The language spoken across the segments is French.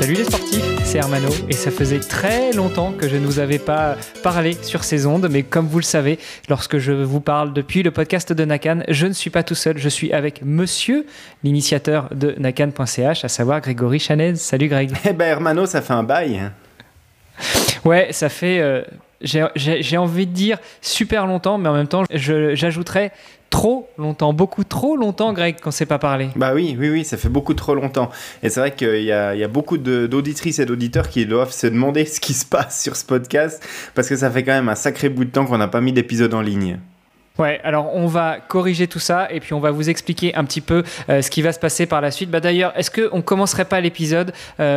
Salut les sportifs, c'est Hermano et ça faisait très longtemps que je ne vous avais pas parlé sur ces ondes, mais comme vous le savez, lorsque je vous parle depuis le podcast de Nakan, je ne suis pas tout seul, je suis avec monsieur, l'initiateur de Nakan.ch, à savoir Grégory Chanez. Salut Greg. Eh ben Hermano, ça fait un bail. Ouais, ça fait, j'ai envie de dire super longtemps, mais en même temps, j'ajouterais trop longtemps, beaucoup trop longtemps, Greg, qu'on ne s'est pas parlé. Bah oui, ça fait beaucoup trop longtemps. Et c'est vrai qu'il y a beaucoup d'auditrices et d'auditeurs qui doivent se demander ce qui se passe sur ce podcast, parce que ça fait quand même un sacré bout de temps qu'on n'a pas mis d'épisode en ligne. Ouais, alors on va corriger tout ça et puis on va vous expliquer un petit peu ce qui va se passer par la suite. Bah d'ailleurs, est-ce qu'on ne commencerait pas l'épisode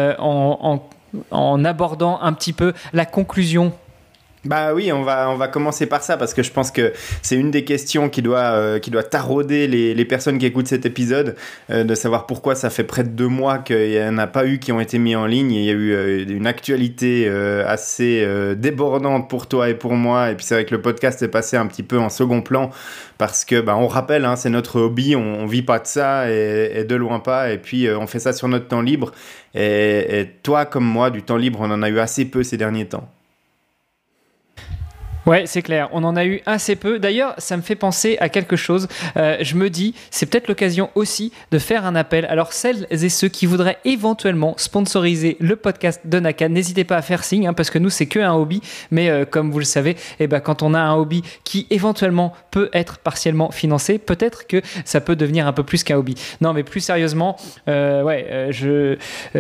en abordant un petit peu la conclusion ? Bah oui, on va commencer par ça parce que je pense que c'est une des questions qui doit tarauder les personnes qui écoutent cet épisode, de savoir pourquoi ça fait près de 2 mois qu'il n'y en a pas eu qui ont été mis en ligne. Il y a eu une actualité assez débordante pour toi et pour moi, et puis c'est vrai que le podcast est passé un petit peu en second plan parce que on rappelle, hein, c'est notre hobby, on vit pas de ça et de loin pas, et puis on fait ça sur notre temps libre, et toi comme moi, du temps libre on en a eu assez peu ces derniers temps. Ouais, c'est clair, on en a eu assez peu. D'ailleurs, ça me fait penser à quelque chose. Je me dis, c'est peut-être l'occasion aussi de faire un appel. Alors, celles et ceux qui voudraient éventuellement sponsoriser le podcast de Nakan, n'hésitez pas à faire signe, hein, parce que nous, c'est qu'un hobby. Mais comme vous le savez, quand on a un hobby qui éventuellement peut être partiellement financé, peut-être que ça peut devenir un peu plus qu'un hobby. Non, mais plus sérieusement, je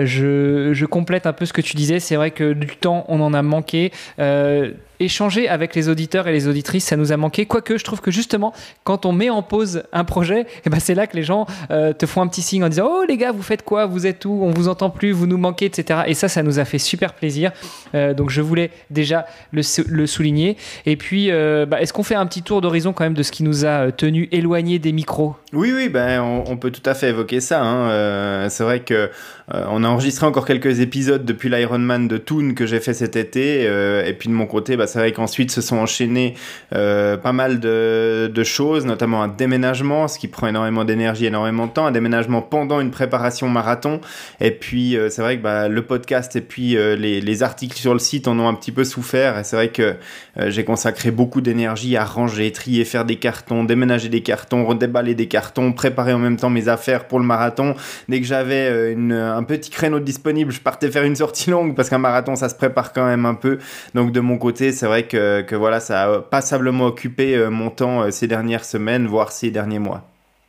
complète un peu ce que tu disais. C'est vrai que du temps, on en a manqué. Échanger avec les auditeurs et les auditrices, ça nous a manqué. Quoique, je trouve que justement, quand on met en pause un projet, c'est là que les gens te font un petit signe en disant « Oh les gars, vous faites quoi ? Vous êtes où ? On vous entend plus, vous nous manquez, etc. » Et ça nous a fait super plaisir. Donc, je voulais déjà le souligner. Et puis, est-ce qu'on fait un petit tour d'horizon quand même de ce qui nous a tenus éloignés des micros ? Oui, on peut tout à fait évoquer ça. Hein. C'est vrai que on a enregistré encore quelques épisodes depuis l'Ironman de Thun que j'ai fait cet été. Et puis de mon côté, c'est vrai qu'ensuite se sont enchaînés pas mal de choses, notamment un déménagement, ce qui prend énormément d'énergie, énormément de temps, un déménagement pendant une préparation marathon. Et puis c'est vrai que le podcast et puis les articles sur le site en ont un petit peu souffert. Et c'est vrai que j'ai consacré beaucoup d'énergie à ranger, trier, faire des cartons, déménager des cartons, redéballer des cartons, préparer en même temps mes affaires pour le marathon. Dès que j'avais un petit créneau disponible, je partais faire une sortie longue parce qu'un marathon, ça se prépare quand même un peu. Donc de mon côté, c'est vrai que voilà, ça a passablement occupé mon temps ces dernières semaines, voire ces derniers mois.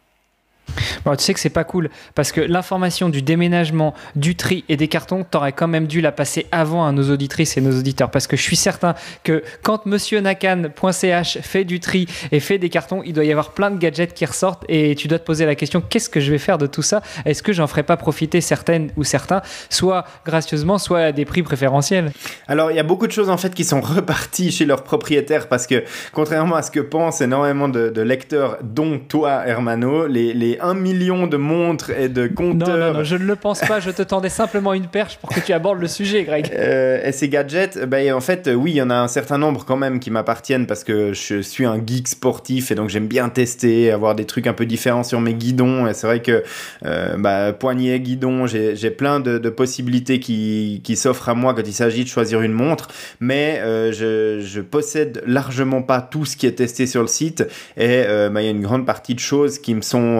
Bon, tu sais que c'est pas cool parce que l'information du déménagement, du tri et des cartons, t'aurais quand même dû la passer avant à nos auditrices et nos auditeurs, parce que je suis certain que quand monsieur Nakan.ch fait du tri et fait des cartons, il doit y avoir plein de gadgets qui ressortent et tu dois te poser la question, qu'est-ce que je vais faire de tout ça ? Est-ce que j'en ferai pas profiter certaines ou certains, soit gracieusement, soit à des prix préférentiels ? Alors il y a beaucoup de choses en fait qui sont reparties chez leurs propriétaires, parce que contrairement à ce que pensent énormément de lecteurs, dont toi Hermano, les 1 million de montres et de compteurs... Non, je ne le pense pas, je te tendais simplement une perche pour que tu abordes le sujet, Greg. Et ces gadgets, en fait, oui, il y en a un certain nombre quand même qui m'appartiennent parce que je suis un geek sportif et donc j'aime bien tester, avoir des trucs un peu différents sur mes guidons. Et c'est vrai que poignet, guidon, j'ai plein de possibilités qui s'offrent à moi quand il s'agit de choisir une montre, mais je possède largement pas tout ce qui est testé sur le site, et il y a une grande partie de choses qui me sont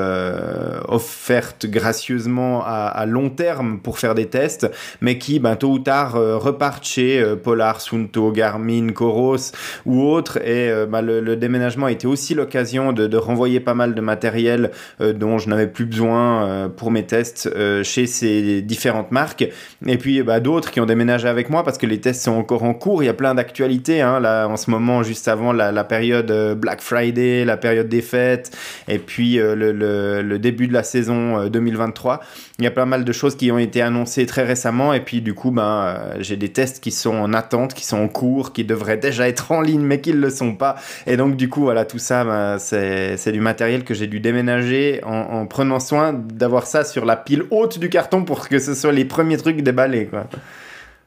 offertes gracieusement à long terme pour faire des tests, mais qui tôt ou tard repartent chez Polar, Suunto, Garmin, Coros ou autres. Et le déménagement a été aussi l'occasion de renvoyer pas mal de matériel dont je n'avais plus besoin pour mes tests chez ces différentes marques. Et puis d'autres qui ont déménagé avec moi parce que les tests sont encore en cours. Il y a plein d'actualités, hein, là en ce moment, juste avant la période Black Friday, la période des fêtes, et puis le début de la saison 2023. Il y a pas mal de choses qui ont été annoncées très récemment, et puis du coup j'ai des tests qui sont en attente, qui sont en cours, qui devraient déjà être en ligne mais qui ne le sont pas. Et donc du coup voilà, tout ça c'est du matériel que j'ai dû déménager en prenant soin d'avoir ça sur la pile haute du carton pour que ce soit les premiers trucs déballés, quoi.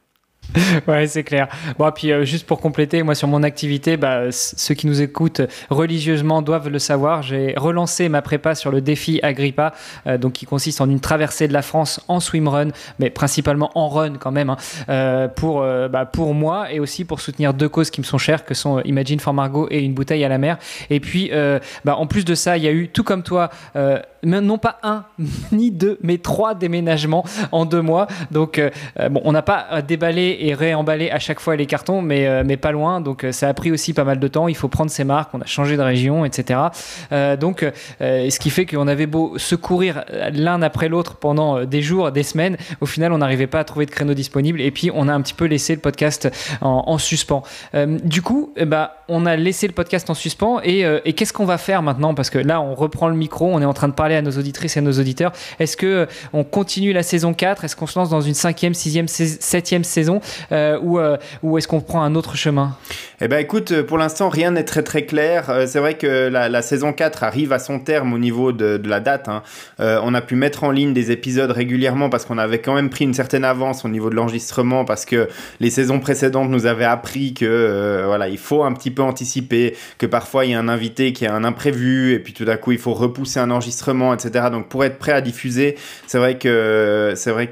Ouais, c'est clair. Bon, puis juste pour compléter, moi sur mon activité, ceux qui nous écoutent religieusement doivent le savoir. J'ai relancé ma prépa sur le défi Agrippa, donc qui consiste en une traversée de la France en swimrun, mais principalement en run quand même, pour moi et aussi pour soutenir deux causes qui me sont chères, que sont Imagine for Margot et Une bouteille à la mer. Et puis, en plus de ça, il y a eu, tout comme toi, non pas un ni deux, mais 3 déménagements en 2 mois. Donc, on n'a pas déballé et réemballé à chaque fois les cartons, mais pas loin. Donc, ça a pris aussi pas mal de temps. Il faut prendre ses marques. On a changé de région, etc. Ce qui fait qu'on avait beau se courir l'un après l'autre pendant des jours, des semaines. Au final, on n'arrivait pas à trouver de créneaux disponibles. Et puis, on a un petit peu laissé le podcast en suspens. Du coup, on a laissé le podcast en suspens. Et qu'est-ce qu'on va faire maintenant? Parce que là, on reprend le micro. On est en train de parler à nos auditrices et à nos auditeurs. Est-ce qu'on continue la saison 4? Est-ce qu'on se lance dans une 5e, 6e, 7e saison ou est-ce qu'on prend un autre chemin? Eh ben écoute, pour l'instant, rien n'est très très clair. C'est vrai que la saison 4 arrive à son terme au niveau de la date. On a pu mettre en ligne des épisodes régulièrement parce qu'on avait quand même pris une certaine avance au niveau de l'enregistrement, parce que les saisons précédentes nous avaient appris que il faut un petit peu anticiper, que parfois il y a un invité qui a un imprévu et puis tout d'un coup il faut repousser un enregistrement, etc. Donc pour être prêt à diffuser, c'est vrai que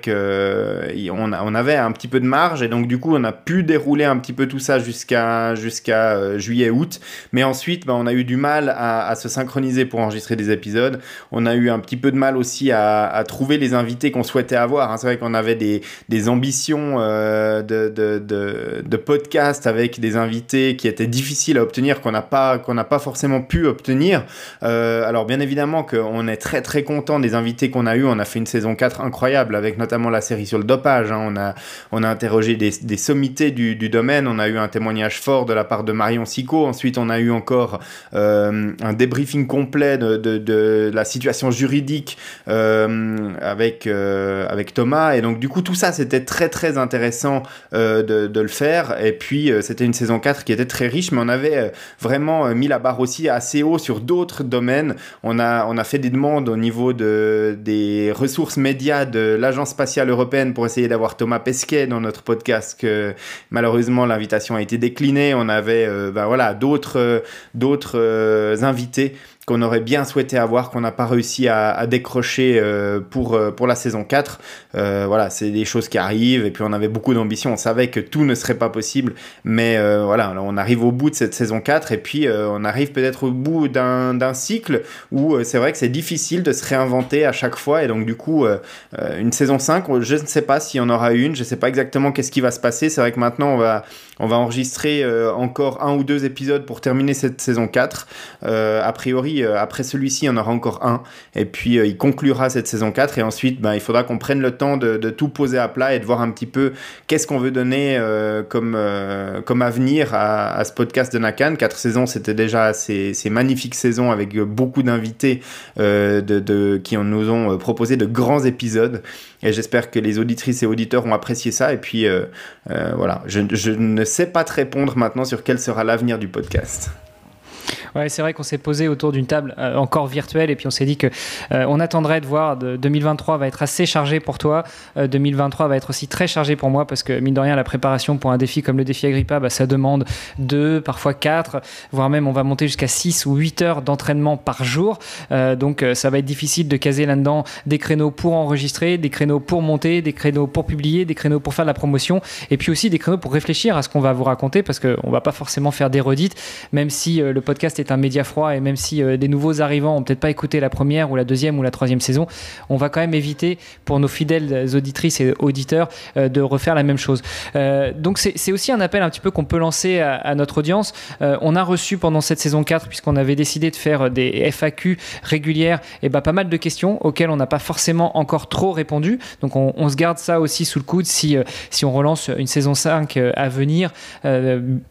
on avait un petit peu de marge, et donc du coup on a pu dérouler un petit peu tout ça jusqu'à juillet-août, mais ensuite on a eu du mal à se synchroniser pour enregistrer des épisodes. On a eu un petit peu de mal aussi à trouver les invités qu'on souhaitait avoir. C'est vrai qu'on avait des ambitions de podcast avec des invités qui étaient difficiles à obtenir, qu'on n'a pas forcément pu obtenir. Alors bien évidemment qu'on est très très content des invités qu'on a eu. On a fait une saison 4 incroyable avec notamment la série sur le dopage. On a interrogé des sommités du domaine. On a eu un témoignage fort de la part de Marion Sicot. Ensuite, on a eu encore un débriefing complet de la situation juridique avec Thomas. Et donc, du coup, tout ça, c'était très, très intéressant de le faire. Et puis, c'était une saison 4 qui était très riche, mais on avait vraiment mis la barre aussi assez haut sur d'autres domaines. On a fait des demandes au niveau des ressources médias de l'Agence spatiale européenne pour essayer d'avoir Thomas Pesquet dans notre podcast, que malheureusement l'invitation a été déclinée. On avait d'autres invités qu'on aurait bien souhaité avoir, qu'on n'a pas réussi à décrocher pour la saison 4. C'est des choses qui arrivent, et puis on avait beaucoup d'ambition, on savait que tout ne serait pas possible, mais on arrive au bout de cette saison 4, et puis on arrive peut-être au bout d'un cycle où c'est vrai que c'est difficile de se réinventer à chaque fois, et donc du coup une saison 5, je ne sais pas s'il y en aura une, je ne sais pas exactement qu'est-ce qui va se passer. C'est vrai que maintenant on va enregistrer encore 1 ou 2 épisodes pour terminer cette saison 4. A priori, après celui-ci, il y en aura encore un. Et puis, il conclura cette saison 4. Et ensuite, il faudra qu'on prenne le temps de tout poser à plat et de voir un petit peu qu'est-ce qu'on veut donner comme avenir à ce podcast de Nakan. 4 saisons, c'était déjà ces magnifiques saisons avec beaucoup d'invités qui nous ont proposé de grands épisodes. Et j'espère que les auditrices et auditeurs ont apprécié ça. Et puis, je ne sais pas te répondre maintenant sur quel sera l'avenir du podcast. Ouais, c'est vrai qu'on s'est posé autour d'une table encore virtuelle, et puis on s'est dit que on attendrait de voir. 2023 va être assez chargé pour toi. 2023 va être aussi très chargé pour moi, parce que mine de rien, la préparation pour un défi comme le défi Agrippa, ça demande 2, parfois 4, voire même on va monter jusqu'à 6 ou 8 heures d'entraînement par jour. Donc ça va être difficile de caser là-dedans des créneaux pour enregistrer, des créneaux pour monter, des créneaux pour publier, des créneaux pour faire de la promotion, et puis aussi des créneaux pour réfléchir à ce qu'on va vous raconter, parce qu'on va pas forcément faire des redites, même si le podcast est un média froid, et même si des nouveaux arrivants ont peut-être pas écouté la première ou la deuxième ou la troisième saison, on va quand même éviter, pour nos fidèles auditrices et auditeurs, de refaire la même chose. Donc c'est aussi un appel un petit peu qu'on peut lancer à notre audience. On a reçu pendant cette saison 4, puisqu'on avait décidé de faire des FAQ régulières, et pas mal de questions auxquelles on n'a pas forcément encore trop répondu. Donc on se garde ça aussi sous le coude si on relance une saison 5 à venir.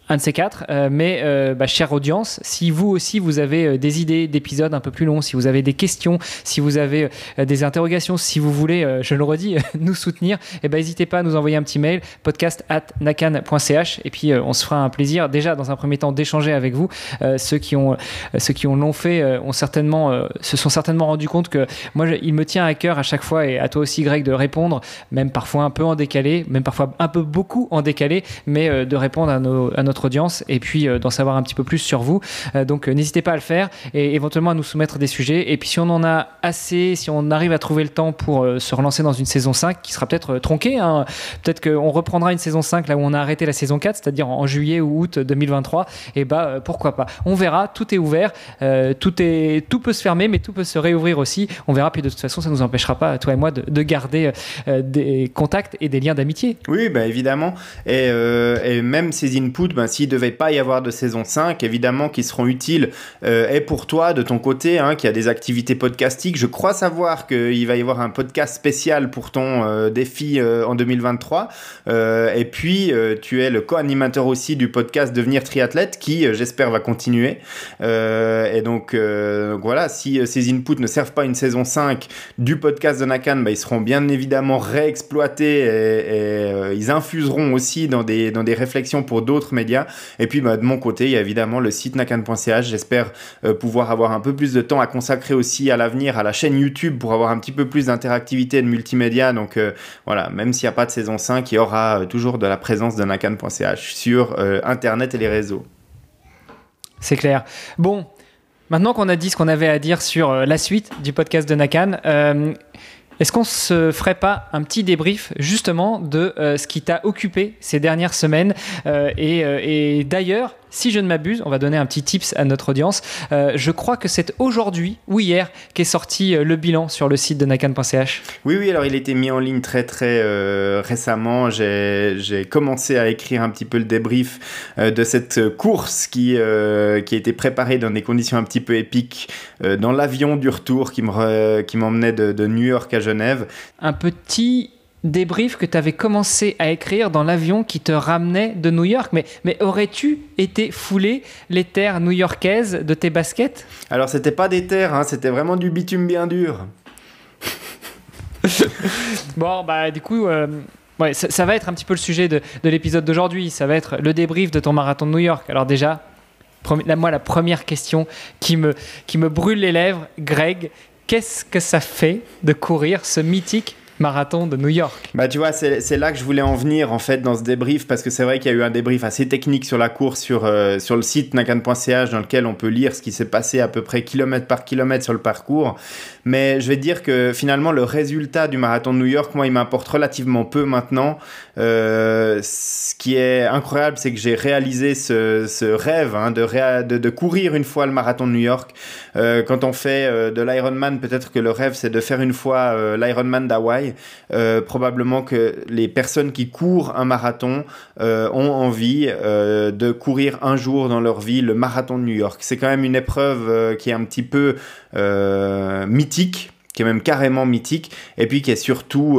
un de ces quatre, mais chère audience, si vous aussi vous avez des idées d'épisodes un peu plus longs, si vous avez des questions, si vous avez des interrogations, si vous voulez, je le redis, nous soutenir, n'hésitez pas à nous envoyer un petit mail, podcast@nakan.ch, et puis on se fera un plaisir déjà dans un premier temps d'échanger avec vous. Ceux qui l'ont fait se sont certainement rendus compte que moi il me tient à cœur à chaque fois, et à toi aussi Greg, de répondre, même parfois un peu en décalé, même parfois un peu beaucoup en décalé, mais de répondre à notre audience, et puis d'en savoir un petit peu plus sur vous. Donc n'hésitez pas à le faire, et éventuellement à nous soumettre des sujets, et puis si on en a assez, si on arrive à trouver le temps pour se relancer dans une saison 5 qui sera peut-être tronquée, hein. Peut-être qu'on reprendra une saison 5 là où on a arrêté la saison 4, c'est-à-dire en juillet ou août 2023, et pourquoi pas, on verra, tout est ouvert, tout peut se fermer, mais tout peut se réouvrir aussi, on verra, puis de toute façon ça ne nous empêchera pas, toi et moi, de garder des contacts et des liens d'amitié. Oui, évidemment, et même ces inputs, s'il ne devait pas y avoir de saison 5, évidemment qu'ils seront utiles, et pour toi de ton côté, hein, qui a des activités podcastiques. Je crois savoir qu'il va y avoir un podcast spécial pour ton défi en 2023, et puis tu es le co-animateur aussi du podcast Devenir Triathlète, qui j'espère va continuer, et donc voilà, si ces inputs ne servent pas une saison 5 du podcast de Nakan, ils seront bien évidemment réexploités, et ils infuseront aussi dans des réflexions pour d'autres médias. Et puis de mon côté, il y a évidemment le site nakan.ch. J'espère pouvoir avoir un peu plus de temps à consacrer aussi à l'avenir à la chaîne YouTube pour avoir un petit peu plus d'interactivité et de multimédia. Donc voilà, même s'il n'y a pas de saison 5, il y aura toujours de la présence de nakan.ch sur Internet et les réseaux. C'est clair. Bon, maintenant qu'on a dit ce qu'on avait à dire sur la suite du podcast de Nakan, est-ce qu'on se ferait pas un petit débrief justement de ce qui t'a occupé ces dernières semaines, et d'ailleurs, si je ne m'abuse, on va donner un petit tips à notre audience. Je crois que c'est aujourd'hui ou hier qu'est sorti le bilan sur le site de nakan.ch. Oui, alors il a été mis en ligne très récemment. J'ai commencé à écrire un petit peu le débrief de cette course qui a été préparée dans des conditions un petit peu épiques, dans l'avion du retour qui m'emmenait de New York à Genève. Un petit débrief que tu avais commencé à écrire dans l'avion qui te ramenait de New York. Mais aurais-tu été foulé les terres new-yorkaises de tes baskets ? Alors, c'était pas des terres, hein, c'était vraiment du bitume bien dur. Bon, du coup... Ouais, ça va être un petit peu le sujet de l'épisode d'aujourd'hui. Ça va être le débrief de ton marathon de New York. Alors déjà, la première question qui me brûle les lèvres, Greg, qu'est-ce que ça fait de courir ce mythique marathon de New York? Tu vois, c'est là que je voulais en venir en fait dans ce débrief, parce que c'est vrai qu'il y a eu un débrief assez technique sur la course sur le site nakan.ch, dans lequel on peut lire ce qui s'est passé à peu près kilomètre par kilomètre sur le parcours. Mais je vais te dire que finalement le résultat du marathon de New York, moi, il m'importe relativement peu maintenant. Ce qui est incroyable, c'est que j'ai réalisé ce rêve, hein, de courir une fois le marathon de New York. Quand on fait de l'Ironman, peut-être que le rêve c'est de faire une fois l'Ironman d'Hawaï. Probablement que les personnes qui courent un marathon ont envie de courir un jour dans leur vie le marathon de New York. C'est quand même une épreuve qui est un petit peu mythique, qui est même carrément mythique, et puis qui est surtout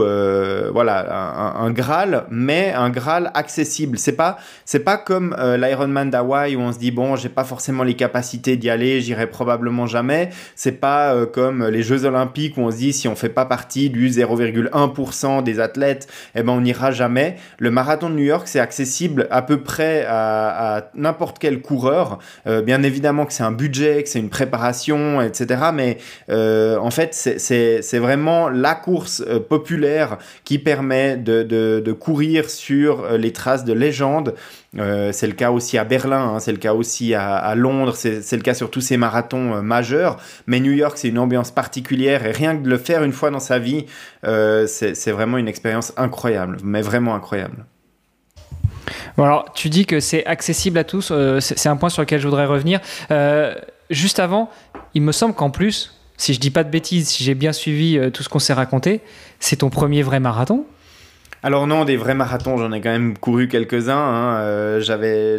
un Graal, mais un Graal accessible. C'est pas comme l'Ironman d'Hawaï où on se dit bon, j'ai pas forcément les capacités d'y aller, j'irai probablement jamais. C'est pas comme les Jeux Olympiques où on se dit si on fait pas partie du 0,1% des athlètes, on n'ira jamais. Le marathon de New York, c'est accessible à peu près à n'importe quel coureur. Bien évidemment que c'est un budget, que c'est une préparation, etc. Mais en fait, c'est vraiment la course populaire qui permet de courir sur les traces de légendes. C'est le cas aussi à Berlin, hein, c'est le cas aussi à Londres, c'est le cas sur tous ces marathons majeurs. Mais New York, c'est une ambiance particulière, et rien que de le faire une fois dans sa vie, c'est vraiment une expérience incroyable, mais vraiment incroyable. Bon, alors, tu dis que c'est accessible à tous, c'est un point sur lequel je voudrais revenir. Juste avant, il me semble qu'en plus, si je dis pas de bêtises, si j'ai bien suivi tout ce qu'on s'est raconté, c'est ton premier vrai marathon ? Alors non, des vrais marathons, j'en ai quand même couru quelques-uns. Hein. J'avais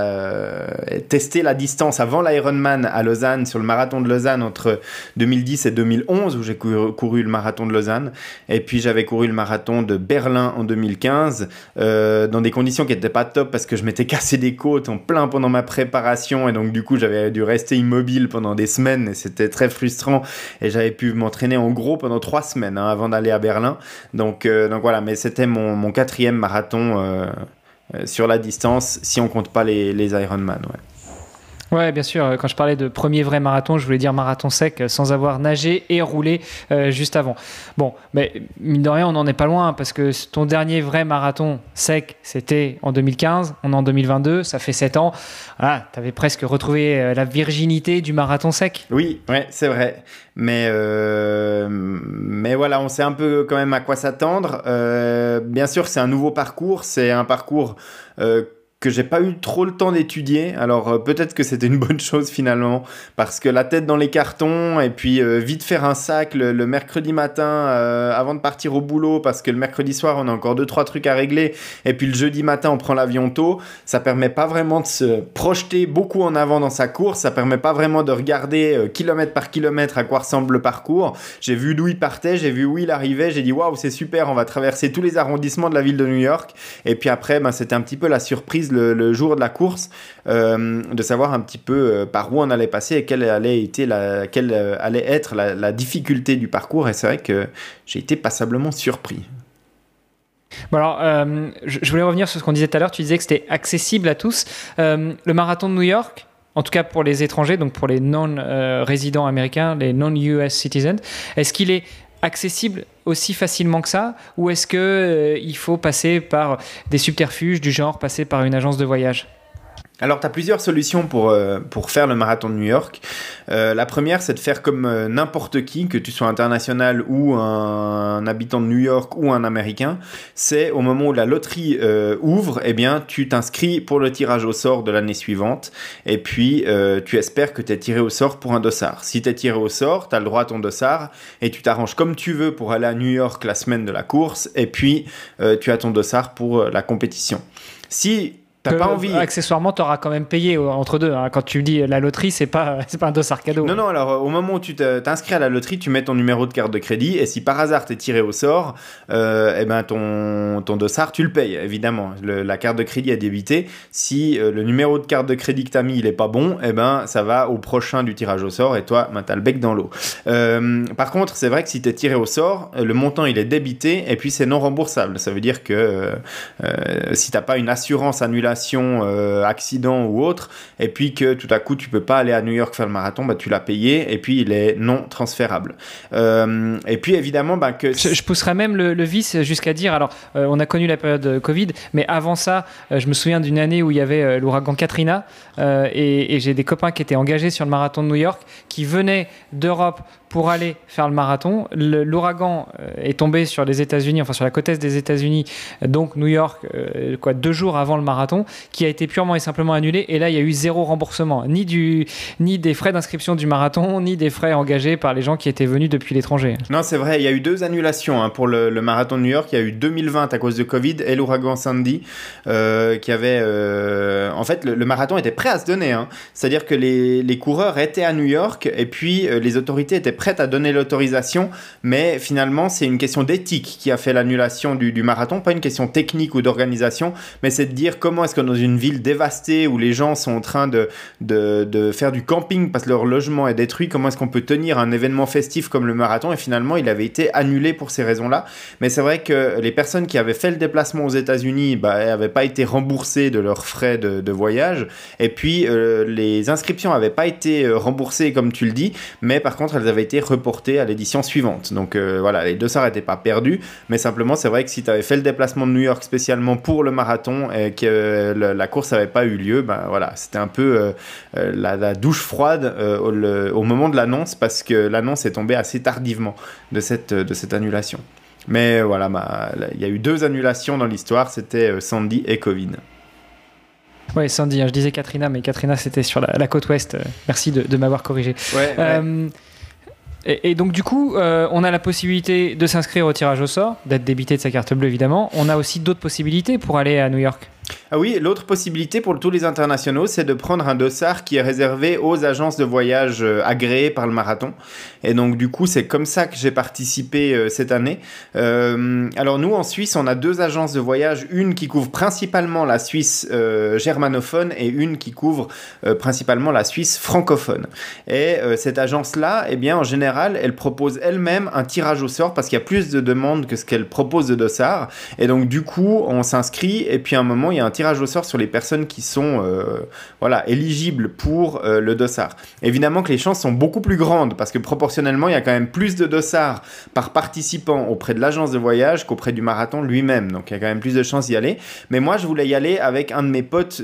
testé la distance avant l'Ironman à Lausanne, sur le marathon de Lausanne entre 2010 et 2011, où j'ai couru le marathon de Lausanne. Et puis j'avais couru le marathon de Berlin en 2015, dans des conditions qui n'étaient pas top parce que je m'étais cassé des côtes en plein pendant ma préparation. Et donc du coup, j'avais dû rester immobile pendant des semaines et c'était très frustrant. Et j'avais pu m'entraîner en gros pendant 3 semaines avant d'aller à Berlin. Donc voilà, mais c'était mon 4e marathon sur la distance, si on compte pas les Ironman. Ouais. Ouais, bien sûr. Quand je parlais de premier vrai marathon, je voulais dire marathon sec sans avoir nagé et roulé juste avant. Bon, mais mine de rien, on n'en est pas loin parce que ton dernier vrai marathon sec, c'était en 2015. On est en 2022, ça fait 7 ans. Voilà, tu avais presque retrouvé la virginité du marathon sec. Oui, ouais, c'est vrai. Mais voilà, on sait un peu quand même à quoi s'attendre. Bien sûr, c'est un nouveau parcours. C'est un parcours que j'ai pas eu trop le temps d'étudier. Alors peut-être que c'était une bonne chose finalement, parce que la tête dans les cartons et puis vite faire un sac le mercredi matin avant de partir au boulot, parce que le mercredi soir on a encore 2-3 trucs à régler, et puis le jeudi matin on prend l'avion tôt. Ça permet pas vraiment de se projeter beaucoup en avant dans sa course, ça permet pas vraiment de regarder kilomètre par kilomètre à quoi ressemble le parcours. J'ai vu d'où il partait, j'ai vu où il arrivait, j'ai dit waouh, c'est super, on va traverser tous les arrondissements de la ville de New York. Et puis après c'était un petit peu la surprise le jour de la course, de savoir un petit peu par où on allait passer et quelle allait être la difficulté du parcours. Et c'est vrai que j'ai été passablement surpris. Bon alors, je voulais revenir sur ce qu'on disait tout à l'heure. Tu disais que c'était accessible à tous. Le marathon de New York, en tout cas pour les étrangers, donc pour les non-résidents américains, les non-US citizens, est-ce qu'il est accessible aussi facilement que ça, ou est-ce que il faut passer par des subterfuges du genre passer par une agence de voyage? Alors, tu as plusieurs solutions pour faire le marathon de New York. La première, c'est de faire comme n'importe qui, que tu sois international ou un habitant de New York ou un Américain. C'est au moment où la loterie ouvre, eh bien, tu t'inscris pour le tirage au sort de l'année suivante. Et puis, tu espères que tu es tiré au sort pour un dossard. Si tu es tiré au sort, tu as le droit à ton dossard et tu t'arranges comme tu veux pour aller à New York la semaine de la course. Et puis, tu as ton dossard pour la compétition. Si t'as pas envie. Accessoirement, tu auras quand même payé entre deux. Hein. Quand tu dis la loterie, c'est pas un dossard cadeau. Non, alors au moment où tu t'inscris à la loterie, tu mets ton numéro de carte de crédit, et si par hasard t'es tiré au sort, eh ben ton dossard, tu le payes, évidemment. La carte de crédit est débitée. Si le numéro de carte de crédit que t'as mis, il est pas bon, eh ben ça va au prochain du tirage au sort, et toi, ben, t'as le bec dans l'eau. Par contre, c'est vrai que si t'es tiré au sort, le montant, il est débité, et puis c'est non remboursable. Ça veut dire que si t'as pas une assurance annulation, accident ou autre, et puis que tout à coup tu peux pas aller à New York faire le marathon, bah, tu l'as payé et puis il est non transférable. Et puis évidemment que je pousserais même le vice jusqu'à dire, alors on a connu la période Covid, mais avant ça je me souviens d'une année où il y avait l'ouragan Katrina, et j'ai des copains qui étaient engagés sur le marathon de New York qui venaient d'Europe pour aller faire le marathon. L'ouragan est tombé sur les États-Unis, enfin sur la côte est des États-Unis, donc New York, 2 jours avant le marathon, qui a été purement et simplement annulé. Et là, il y a eu 0 remboursement, ni des frais d'inscription du marathon, ni des frais engagés par les gens qui étaient venus depuis l'étranger. Non, c'est vrai, il y a eu 2 annulations pour le marathon de New York. Il y a eu 2020 à cause de Covid et l'ouragan Sandy, qui avait... En fait, le marathon était prêt à se donner. C'est-à-dire que les coureurs étaient à New York, et puis les autorités étaient prête à donner l'autorisation, mais finalement c'est une question d'éthique qui a fait l'annulation du marathon, pas une question technique ou d'organisation, mais c'est de dire comment est-ce que dans une ville dévastée où les gens sont en train de faire du camping parce que leur logement est détruit, comment est-ce qu'on peut tenir un événement festif comme le marathon. Et finalement il avait été annulé pour ces raisons-là. Mais c'est vrai que les personnes qui avaient fait le déplacement aux États-Unis n'avaient pas été remboursées de leurs frais de voyage, et puis les inscriptions n'avaient pas été remboursées comme tu le dis, mais par contre elles avaient été reporté à l'édition suivante. Donc voilà, les dossards n'étaient pas perdus, mais simplement c'est vrai que si tu avais fait le déplacement de New York spécialement pour le marathon et que la course n'avait pas eu lieu, ben voilà, c'était un peu la douche froide au moment de l'annonce, parce que l'annonce est tombée assez tardivement de cette annulation. Mais voilà, il y a eu 2 annulations dans l'histoire, c'était Sandy et Covid. Oui, Sandy, je disais Katrina, mais Katrina c'était sur la côte ouest. Merci de m'avoir corrigé. Ouais. Et donc du coup, on a la possibilité de s'inscrire au tirage au sort, d'être débité de sa carte bleue évidemment. On a aussi d'autres possibilités pour aller à New York. Ah oui, l'autre possibilité pour tous les internationaux, c'est de prendre un dossard qui est réservé aux agences de voyage agréées par le marathon. Et donc, du coup, c'est comme ça que j'ai participé cette année. Alors, nous, en Suisse, on a 2 agences de voyage. Une qui couvre principalement la Suisse germanophone et une qui couvre principalement la Suisse francophone. Et cette agence-là, eh bien, en général, elle propose elle-même un tirage au sort parce qu'il y a plus de demandes que ce qu'elle propose de dossards. Et donc, du coup, on s'inscrit et puis à un moment, il y a un tirage au sort sur les personnes qui sont éligibles pour le dossard. Évidemment que les chances sont beaucoup plus grandes parce que proportionnellement, il y a quand même plus de dossards par participant auprès de l'agence de voyage qu'auprès du marathon lui-même. Donc, il y a quand même plus de chances d'y aller. Mais moi, je voulais y aller avec un de mes potes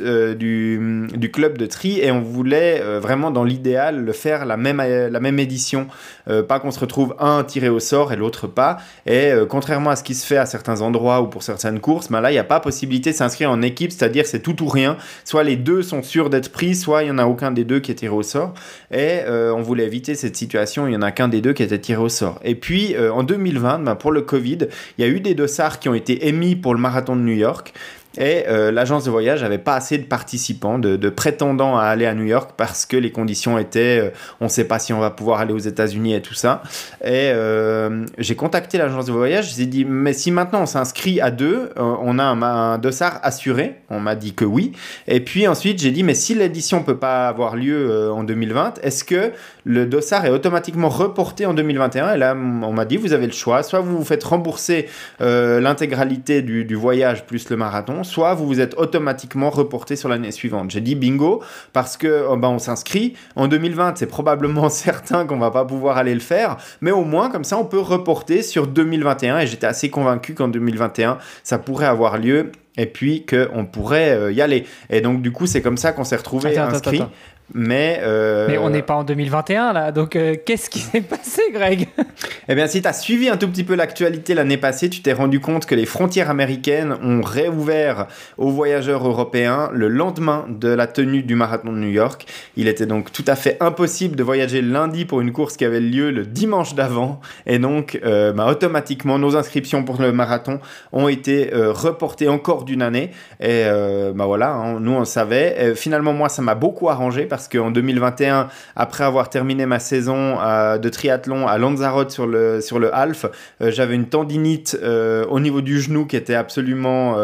du club de tri et on voulait vraiment, dans l'idéal, le faire la même édition. Pas qu'on se retrouve un tiré au sort et l'autre pas. Et contrairement à ce qui se fait à certains endroits ou pour certaines courses, là, il n'y a pas possibilité de s'inscrire en équipe, c'est-à-dire c'est tout ou rien. Soit les 2 sont sûrs d'être pris, soit il n'y en a aucun des 2 qui est tiré au sort. Et on voulait éviter cette situation, il n'y en a qu'un des 2 qui était tiré au sort. Et puis en 2020, pour le Covid, il y a eu des dossards qui ont été émis pour le marathon de New York. Et l'agence de voyage n'avait pas assez de participants, de prétendants à aller à New York parce que les conditions étaient on ne sait pas si on va pouvoir aller aux États-Unis et tout ça. Et j'ai contacté l'agence de voyage, j'ai dit mais si maintenant on s'inscrit à 2, on a un dossard assuré. On m'a dit que oui. Et puis ensuite j'ai dit mais si l'édition ne peut pas avoir lieu en 2020, est-ce que le dossard est automatiquement reporté en 2021? Et là on m'a dit vous avez le choix, soit vous vous faites rembourser l'intégralité du voyage plus le marathon, soit vous vous êtes automatiquement reporté sur l'année suivante. J'ai dit bingo, parce que on s'inscrit. En 2020, c'est probablement certain qu'on va pas pouvoir aller le faire, mais au moins, comme ça, on peut reporter sur 2021, et j'étais assez convaincu qu'en 2021, ça pourrait avoir lieu, et puis qu'on pourrait y aller. Et donc, du coup, c'est comme ça qu'on s'est retrouvés inscrits. Attends. Mais on n'est pas en 2021 là, donc qu'est-ce qui s'est passé, Greg? Eh bien, si tu as suivi un tout petit peu l'actualité l'année passée, tu t'es rendu compte que les frontières américaines ont réouvert aux voyageurs européens le lendemain de la tenue du marathon de New York. Il était donc tout à fait impossible de voyager lundi pour une course qui avait lieu le dimanche d'avant, et donc automatiquement nos inscriptions pour le marathon ont été reportées encore d'une année. Et voilà, nous on savait. Et finalement, moi, ça m'a beaucoup arrangé parce qu'en 2021, après avoir terminé ma saison de triathlon à Lanzarote sur le half, j'avais une tendinite au niveau du genou qui était absolument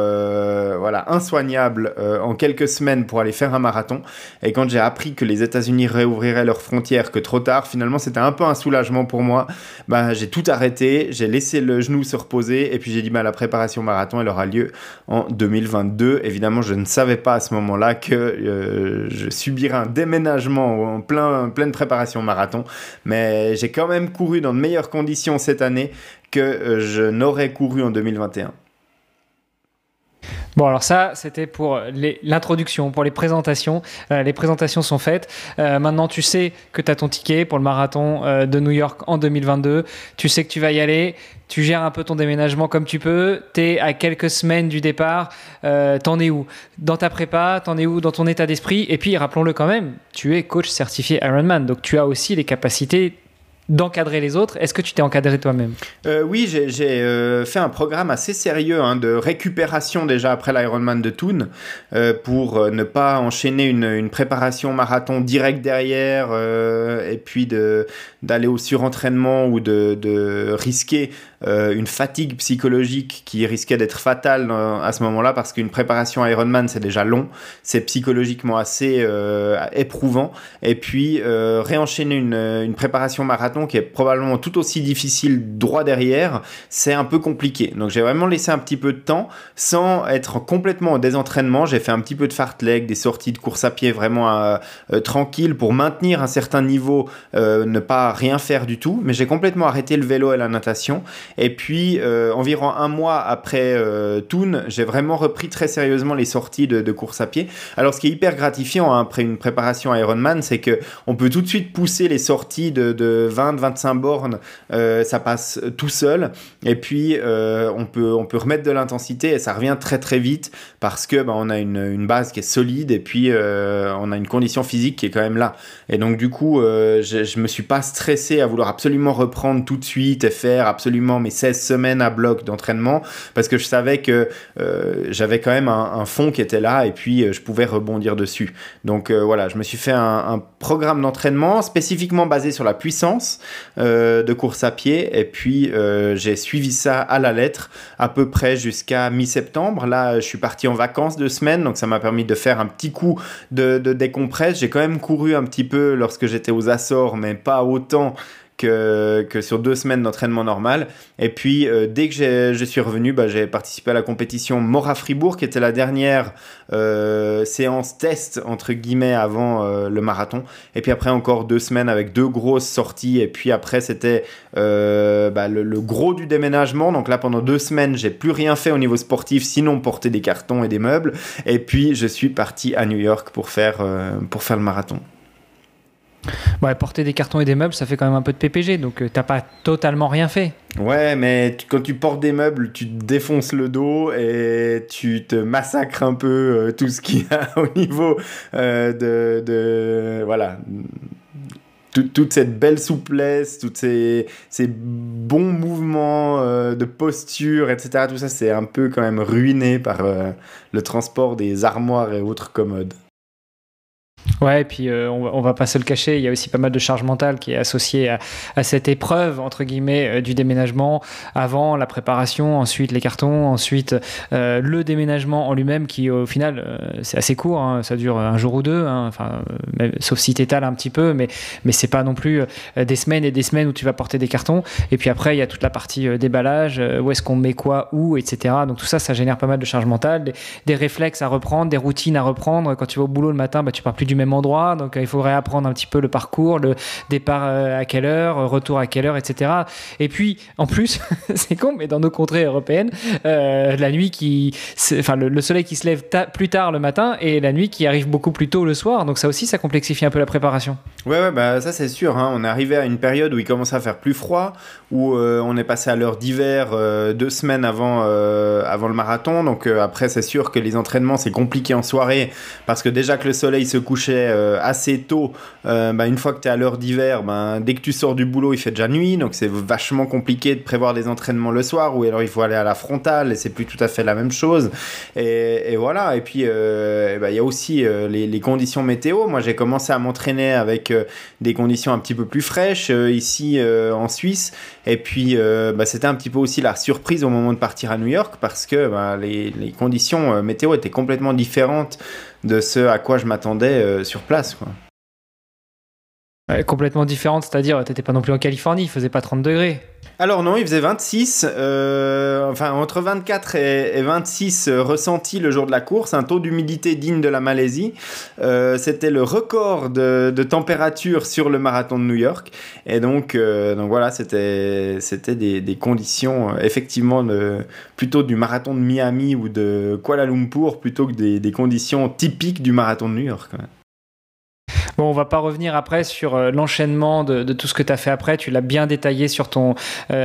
insoignable en quelques semaines pour aller faire un marathon. Et quand j'ai appris que les États-Unis réouvriraient leurs frontières que trop tard, finalement c'était un peu un soulagement pour moi. J'ai tout arrêté, j'ai laissé le genou se reposer et puis j'ai dit la préparation marathon elle aura lieu en 2022. Évidemment, je ne savais pas à ce moment-là que je subirais un déménagement en pleine préparation marathon, mais j'ai quand même couru dans de meilleures conditions cette année que je n'aurais couru en 2021. Bon, alors ça, c'était pour l'introduction, pour les présentations. Les présentations sont faites. Maintenant, tu sais que tu as ton ticket pour le marathon de New York en 2022. Tu sais que tu vas y aller. Tu gères un peu ton déménagement comme tu peux. Tu es à quelques semaines du départ. T'en es où dans ta prépa? T'en es où dans ton état d'esprit? Et puis, rappelons-le quand même, tu es coach certifié Ironman. Donc, tu as aussi les capacités d'encadrer les autres. Est-ce que tu t'es encadré toi-même? Oui, j'ai fait un programme assez sérieux de récupération déjà après l'Ironman de Thun pour ne pas enchaîner une préparation marathon direct derrière et puis d'aller au surentraînement ou de risquer une fatigue psychologique qui risquait d'être fatale à ce moment-là parce qu'une préparation Ironman c'est déjà long, c'est psychologiquement assez éprouvant et puis réenchaîner une préparation marathon qui est probablement tout aussi difficile droit derrière, c'est un peu compliqué. Donc j'ai vraiment laissé un petit peu de temps sans être complètement en désentraînement. J'ai fait un petit peu de fartlek, des sorties de course à pied vraiment tranquilles pour maintenir un certain niveau, ne pas rien faire du tout, mais j'ai complètement arrêté le vélo et la natation Et puis, environ un mois après Thun, j'ai vraiment repris très sérieusement les sorties de course à pied. Alors, ce qui est hyper gratifiant après une préparation Ironman, c'est qu'on peut tout de suite pousser les sorties de 20-25 bornes. Ça passe tout seul. Et puis, on peut remettre de l'intensité et ça revient très très vite parce que on a une base qui est solide et puis on a une condition physique qui est quand même là. Et donc, du coup, je me suis pas stressé à vouloir absolument reprendre tout de suite et faire absolument mes 16 semaines à bloc d'entraînement parce que je savais que j'avais quand même un fond qui était là et puis je pouvais rebondir dessus. Donc voilà, je me suis fait un programme d'entraînement spécifiquement basé sur la puissance de course à pied et puis j'ai suivi ça à la lettre à peu près jusqu'à mi-septembre. Là, je suis parti en vacances 2 semaines, donc ça m'a permis de faire un petit coup de décompresse. J'ai quand même couru un petit peu lorsque j'étais aux Açores, mais pas autant que sur 2 semaines d'entraînement normal. Et puis, dès que je suis revenu, j'ai participé à la compétition Mora-Fribourg, qui était la dernière séance test, entre guillemets, avant le marathon. Et puis après, encore 2 semaines avec 2 grosses sorties. Et puis après, c'était le gros du déménagement. Donc là, pendant 2 semaines, j'ai plus rien fait au niveau sportif, sinon porter des cartons et des meubles. Et puis, je suis parti à New York pour faire le marathon. Ouais, porter des cartons et des meubles, ça fait quand même un peu de PPG, donc t'as pas totalement rien fait. Ouais, mais quand tu portes des meubles, tu te défonces le dos et tu te massacres un peu tout ce qu'il y a au niveau voilà. Toute cette belle souplesse, tous ces bons mouvements de posture, etc. Tout ça, c'est un peu quand même ruiné par le transport des armoires et autres commodes. Ouais, et puis on va pas se le cacher, il y a aussi pas mal de charge mentale qui est associée à cette épreuve, entre guillemets, du déménagement. Avant, la préparation, ensuite les cartons, ensuite le déménagement en lui-même qui, au final, c'est assez court, hein, ça dure un jour ou deux, hein, sauf si t'étales un petit peu, mais c'est pas non plus des semaines et des semaines où tu vas porter des cartons. Et puis après, il y a toute la partie déballage, où est-ce qu'on met quoi, où, etc. Donc tout ça, ça génère pas mal de charge mentale, des réflexes à reprendre, des routines à reprendre. Quand tu vas au boulot le matin, tu pars plus du même endroit, donc il faudrait apprendre un petit peu le parcours, le départ à quelle heure, retour à quelle heure, etc. Et puis en plus, c'est con, mais dans nos contrées européennes, la nuit le soleil qui se lève plus tard le matin et la nuit qui arrive beaucoup plus tôt le soir, donc ça aussi, ça complexifie un peu la préparation. Ouais, ça c'est sûr, hein. On est arrivé à une période où il commence à faire plus froid, où on est passé à l'heure d'hiver 2 semaines avant le marathon, donc après c'est sûr que les entraînements c'est compliqué en soirée parce que déjà que le soleil se couchait assez tôt, une fois que tu es à l'heure d'hiver, dès que tu sors du boulot il fait déjà nuit, donc c'est vachement compliqué de prévoir des entraînements le soir, ou alors il faut aller à la frontale et c'est plus tout à fait la même chose, et voilà. Et puis il y a aussi les conditions météo. Moi j'ai commencé à m'entraîner avec des conditions un petit peu plus fraîches ici en Suisse, et puis c'était un petit peu aussi la surprise au moment de partir à New York parce que les conditions météo étaient complètement différentes de ce à quoi je m'attendais sur place, quoi. Complètement différente, c'est-à-dire t'étais pas non plus en Californie, il faisait pas 30 degrés. Alors non, il faisait 26, entre 24 et 26 ressentis le jour de la course, un taux d'humidité digne de la Malaisie. C'était le record de température sur le marathon de New York. Et donc voilà, c'était des conditions effectivement plutôt du marathon de Miami ou de Kuala Lumpur plutôt que des conditions typiques du marathon de New York, quand même. Bon, on va pas revenir après sur l'enchaînement de tout ce que tu as fait après. Tu l'as bien détaillé sur ton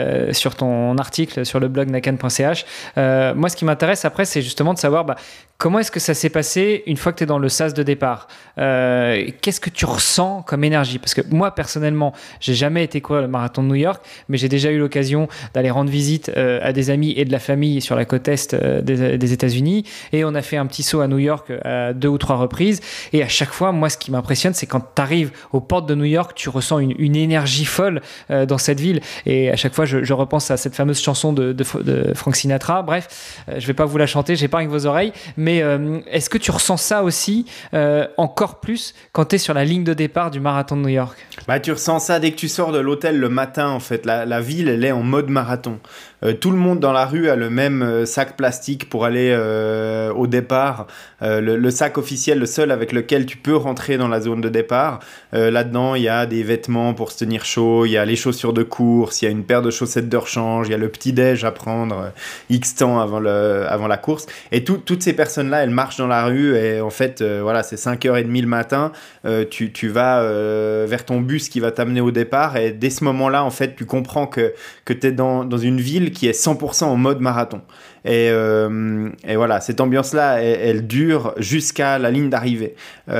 article sur le blog nakan.ch. Moi, ce qui m'intéresse après, c'est justement de savoir comment est-ce que ça s'est passé une fois que tu es dans le sas de départ. Qu'est-ce que tu ressens comme énergie? Parce que moi, personnellement, j'ai jamais été courir le marathon de New York, mais j'ai déjà eu l'occasion d'aller rendre visite à des amis et de la famille sur la côte est des États-Unis. Et on a fait un petit saut à New York à 2 ou 3 reprises. Et à chaque fois, moi, ce qui m'impressionne, c'est quand tu arrives aux portes de New York, tu ressens une énergie folle dans cette ville. Et à chaque fois, je repense à cette fameuse chanson de Frank Sinatra. Bref, je vais pas vous la chanter, j'épargne vos oreilles. Mais est-ce que tu ressens ça aussi encore plus quand tu es sur la ligne de départ du marathon de New York? Tu ressens ça dès que tu sors de l'hôtel le matin, en fait. La ville, elle est en mode marathon. Tout le monde dans la rue a le même sac plastique pour aller au départ. Le sac officiel, le seul avec lequel tu peux rentrer dans la zone de départ. Là-dedans, il y a des vêtements pour se tenir chaud, il y a les chaussures de course, il y a une paire de chaussettes de rechange, il y a le petit-déj à prendre X temps avant la course. Et toutes ces personnes-là, elles marchent dans la rue et en fait, voilà, c'est 5h30 le matin, tu vas vers ton bus qui va t'amener au départ et dès ce moment-là, en fait, tu comprends que tu es dans une ville qui est 100% en mode marathon. Et voilà, cette ambiance-là, elle dure jusqu'à la ligne d'arrivée.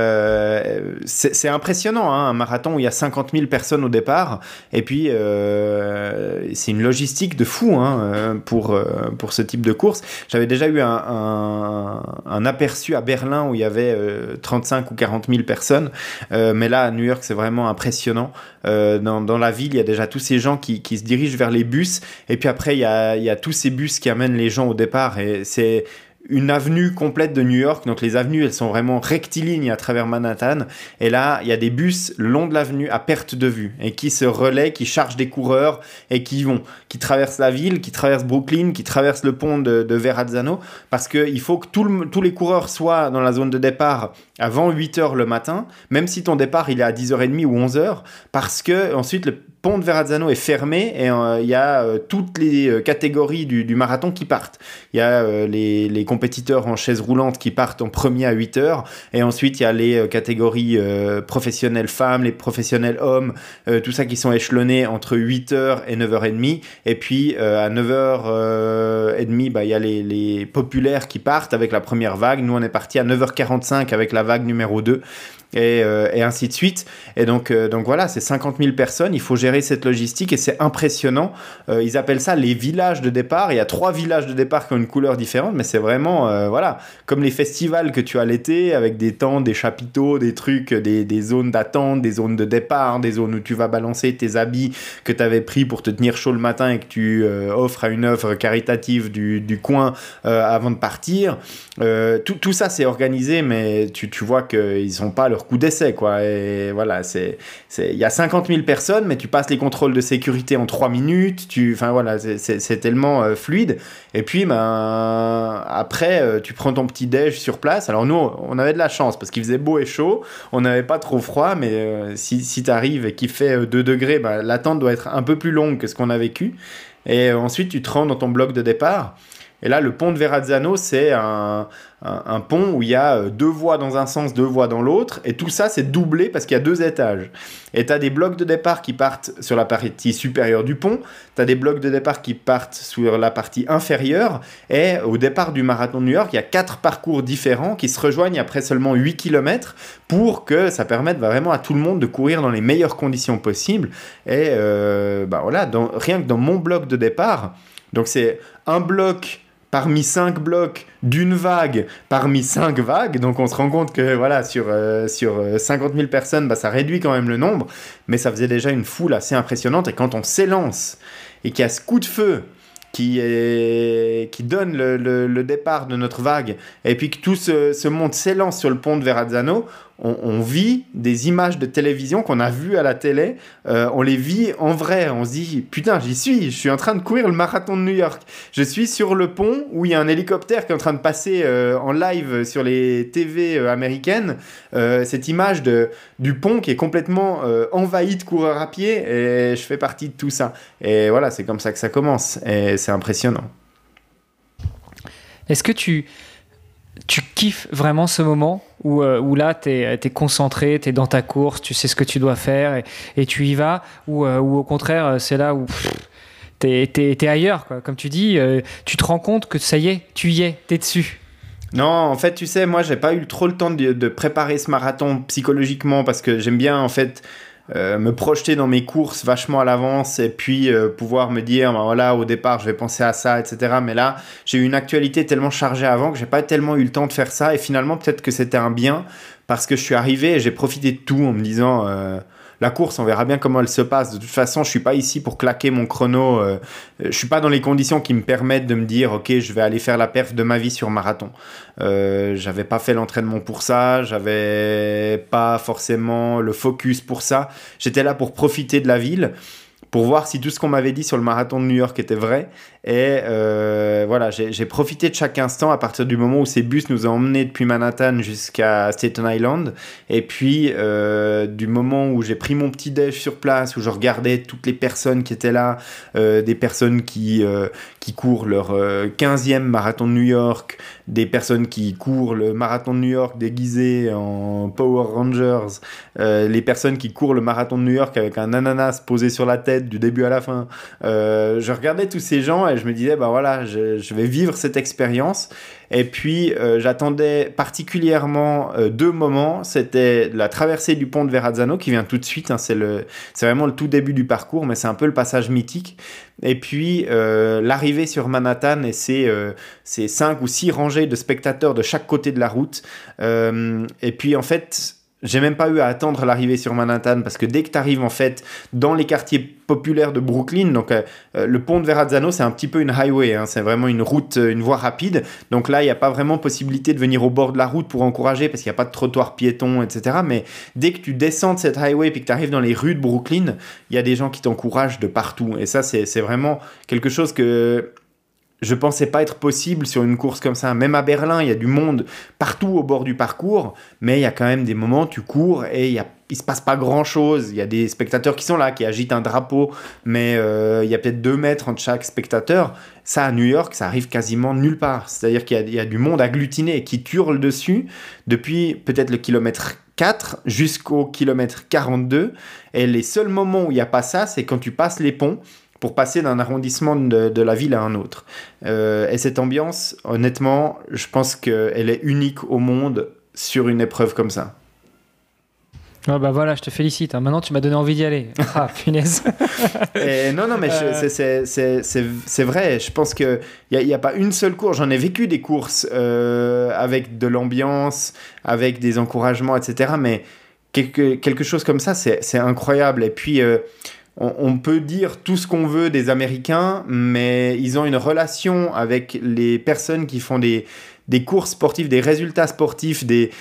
C'est impressionnant, hein, un marathon où il y a 50 000 personnes au départ. Et puis, c'est une logistique de fou hein, pour ce type de course. J'avais déjà eu un aperçu à Berlin où il y avait 35 ou 40 000 personnes. Mais là, à New York, c'est vraiment impressionnant. Dans la ville, il y a déjà tous ces gens qui se dirigent vers les bus. Et puis après, il y a tous ces bus qui amènent les gens au départ. Et c'est une avenue complète de New York. Donc les avenues, elles sont vraiment rectilignes à travers Manhattan. Et là, il y a des bus le long de l'avenue à perte de vue et qui se relaient, qui chargent des coureurs et qui traversent la ville, qui traversent Brooklyn, qui traversent le pont de Verrazzano. Parce qu'il faut que tous les coureurs soient dans la zone de départ avant 8h le matin, même si ton départ il est à 10h30 ou 11h, parce que ensuite le pont de Verrazzano est fermé et il y a toutes les catégories du marathon qui partent. Il y a les compétiteurs en chaise roulante qui partent en premier à 8h et ensuite il y a les catégories professionnelles femmes, les professionnels hommes, tout ça qui sont échelonnés entre 8h et 9h30 et puis à 9h30 il y a les populaires qui partent avec la première vague. Nous on est parti à 9h45 avec la vague numéro 2 et ainsi de suite. Et donc voilà, c'est 50 000 personnes, il faut gérer cette logistique et c'est impressionnant. Ils appellent ça les villages de départ. Il y a 3 villages de départ qui ont une couleur différente, mais c'est vraiment voilà, comme les festivals que tu as l'été avec des tentes, des chapiteaux, des trucs, des zones d'attente, des zones de départ, des zones où tu vas balancer tes habits que tu avais pris pour te tenir chaud le matin et que tu offres à une œuvre caritative du coin avant de partir. Tout ça c'est organisé, mais tu vois qu'ils n'ont pas leur coup d'essai, quoi. Et voilà, il y a 50 000 personnes, mais tu passes les contrôles de sécurité en 3 minutes. Enfin voilà, c'est tellement fluide. Et puis, après, tu prends ton petit déj sur place. Alors nous, on avait de la chance parce qu'il faisait beau et chaud. On n'avait pas trop froid, mais si tu arrives et qu'il fait 2 degrés, l'attente doit être un peu plus longue que ce qu'on a vécu. Et ensuite, tu te rends dans ton bloc de départ. Et là, le pont de Verrazzano, c'est un pont où il y a 2 voies dans un sens, 2 voies dans l'autre. Et tout ça, c'est doublé parce qu'il y a 2 étages. Et tu as des blocs de départ qui partent sur la partie supérieure du pont. Tu as des blocs de départ qui partent sur la partie inférieure. Et au départ du marathon de New York, il y a 4 parcours différents qui se rejoignent après seulement 8 km pour que ça permette vraiment à tout le monde de courir dans les meilleures conditions possibles. Et voilà, rien que dans mon bloc de départ, donc c'est un bloc parmi 5 blocs d'une vague parmi 5 vagues, donc on se rend compte que voilà, sur 50 000 personnes, ça réduit quand même le nombre, mais ça faisait déjà une foule assez impressionnante. Et quand on s'élance et qu'il y a ce coup de feu qui donne le départ de notre vague, et puis que tout ce monde s'élance sur le pont de Verrazzano, on vit des images de télévision qu'on a vues à la télé, on les vit en vrai, on se dit putain, je suis en train de courir le marathon de New York, je suis sur le pont où il y a un hélicoptère qui est en train de passer en live sur les TV américaines, cette image du pont qui est complètement envahi de coureurs à pied, et je fais partie de tout ça, et voilà, c'est comme ça que ça commence, et c'est impressionnant. Est-ce que tu kiffes vraiment ce moment où là, t'es concentré, t'es dans ta course, tu sais ce que tu dois faire et tu y vas, ou au contraire, c'est là où t'es ailleurs, quoi. Comme tu dis, tu te rends compte que ça y est, tu y es, t'es dessus. Non, en fait, tu sais, moi, j'ai pas eu trop le temps de préparer ce marathon psychologiquement parce que j'aime bien, en fait, me projeter dans mes courses vachement à l'avance et puis pouvoir me dire voilà, au départ je vais penser à ça, etc. Mais là j'ai eu une actualité tellement chargée avant que j'ai pas tellement eu le temps de faire ça, et finalement peut-être que c'était un bien parce que je suis arrivé et j'ai profité de tout en me disant la course, on verra bien comment elle se passe. De toute façon, je suis pas ici pour claquer mon chrono. Je suis pas dans les conditions qui me permettent de me dire ok, je vais aller faire la perf de ma vie sur marathon. J'avais pas fait l'entraînement pour ça, j'avais pas forcément le focus pour ça. J'étais là pour profiter de la ville, pour voir si tout ce qu'on m'avait dit sur le marathon de New York était vrai. Et voilà, j'ai profité de chaque instant à partir du moment où ces bus nous ont emmenés depuis Manhattan jusqu'à Staten Island. Et puis, du moment où j'ai pris mon petit déj sur place, où je regardais toutes les personnes qui étaient là, des personnes qui courent leur 15e marathon de New York, des personnes qui courent le marathon de New York déguisés en Power Rangers, les personnes qui courent le marathon de New York avec un ananas posé sur la tête du début à la fin. Je regardais tous ces gens et je me disais, bah voilà, je vais vivre cette expérience. Et puis, j'attendais particulièrement 2 moments. C'était la traversée du pont de Verrazzano qui vient tout de suite. Hein, c'est vraiment le tout début du parcours, mais c'est un peu le passage mythique. Et puis, l'arrivée sur Manhattan et ces 5 ou 6 rangées de spectateurs de chaque côté de la route. Et puis, en fait, j'ai même pas eu à attendre l'arrivée sur Manhattan parce que dès que tu arrives en fait dans les quartiers populaires de Brooklyn, donc le pont de Verrazzano c'est un petit peu une highway, hein, c'est vraiment une route, une voie rapide, donc là il n'y a pas vraiment possibilité de venir au bord de la route pour encourager parce qu'il n'y a pas de trottoir piéton, etc. Mais dès que tu descends de cette highway et que tu arrives dans les rues de Brooklyn, il y a des gens qui t'encouragent de partout et ça c'est vraiment quelque chose que je pensais pas être possible sur une course comme ça. Même à Berlin, il y a du monde partout au bord du parcours, mais il y a quand même des moments, tu cours et il se passe pas grand-chose. Il y a des spectateurs qui sont là, qui agitent un drapeau, mais il y a peut-être 2 mètres entre chaque spectateur. Ça, à New York, ça arrive quasiment nulle part. C'est-à-dire qu'il y a du monde agglutiné qui hurle dessus depuis peut-être le kilomètre 4 jusqu'au kilomètre 42. Et les seuls moments où il n'y a pas ça, c'est quand tu passes les ponts pour passer d'un arrondissement de la ville à un autre. Et cette ambiance, honnêtement, je pense qu'elle est unique au monde sur une épreuve comme ça. Oh bah voilà, je te félicite. Hein. Maintenant, tu m'as donné envie d'y aller. Ah, punaise. Et non, mais c'est vrai. Je pense qu'il n'y a pas une seule course. J'en ai vécu des courses avec de l'ambiance, avec des encouragements, etc. Mais quelque chose comme ça, c'est incroyable. Et puis... on peut dire tout ce qu'on veut des Américains, mais ils ont une relation avec les personnes qui font des courses sportives, des résultats sportifs,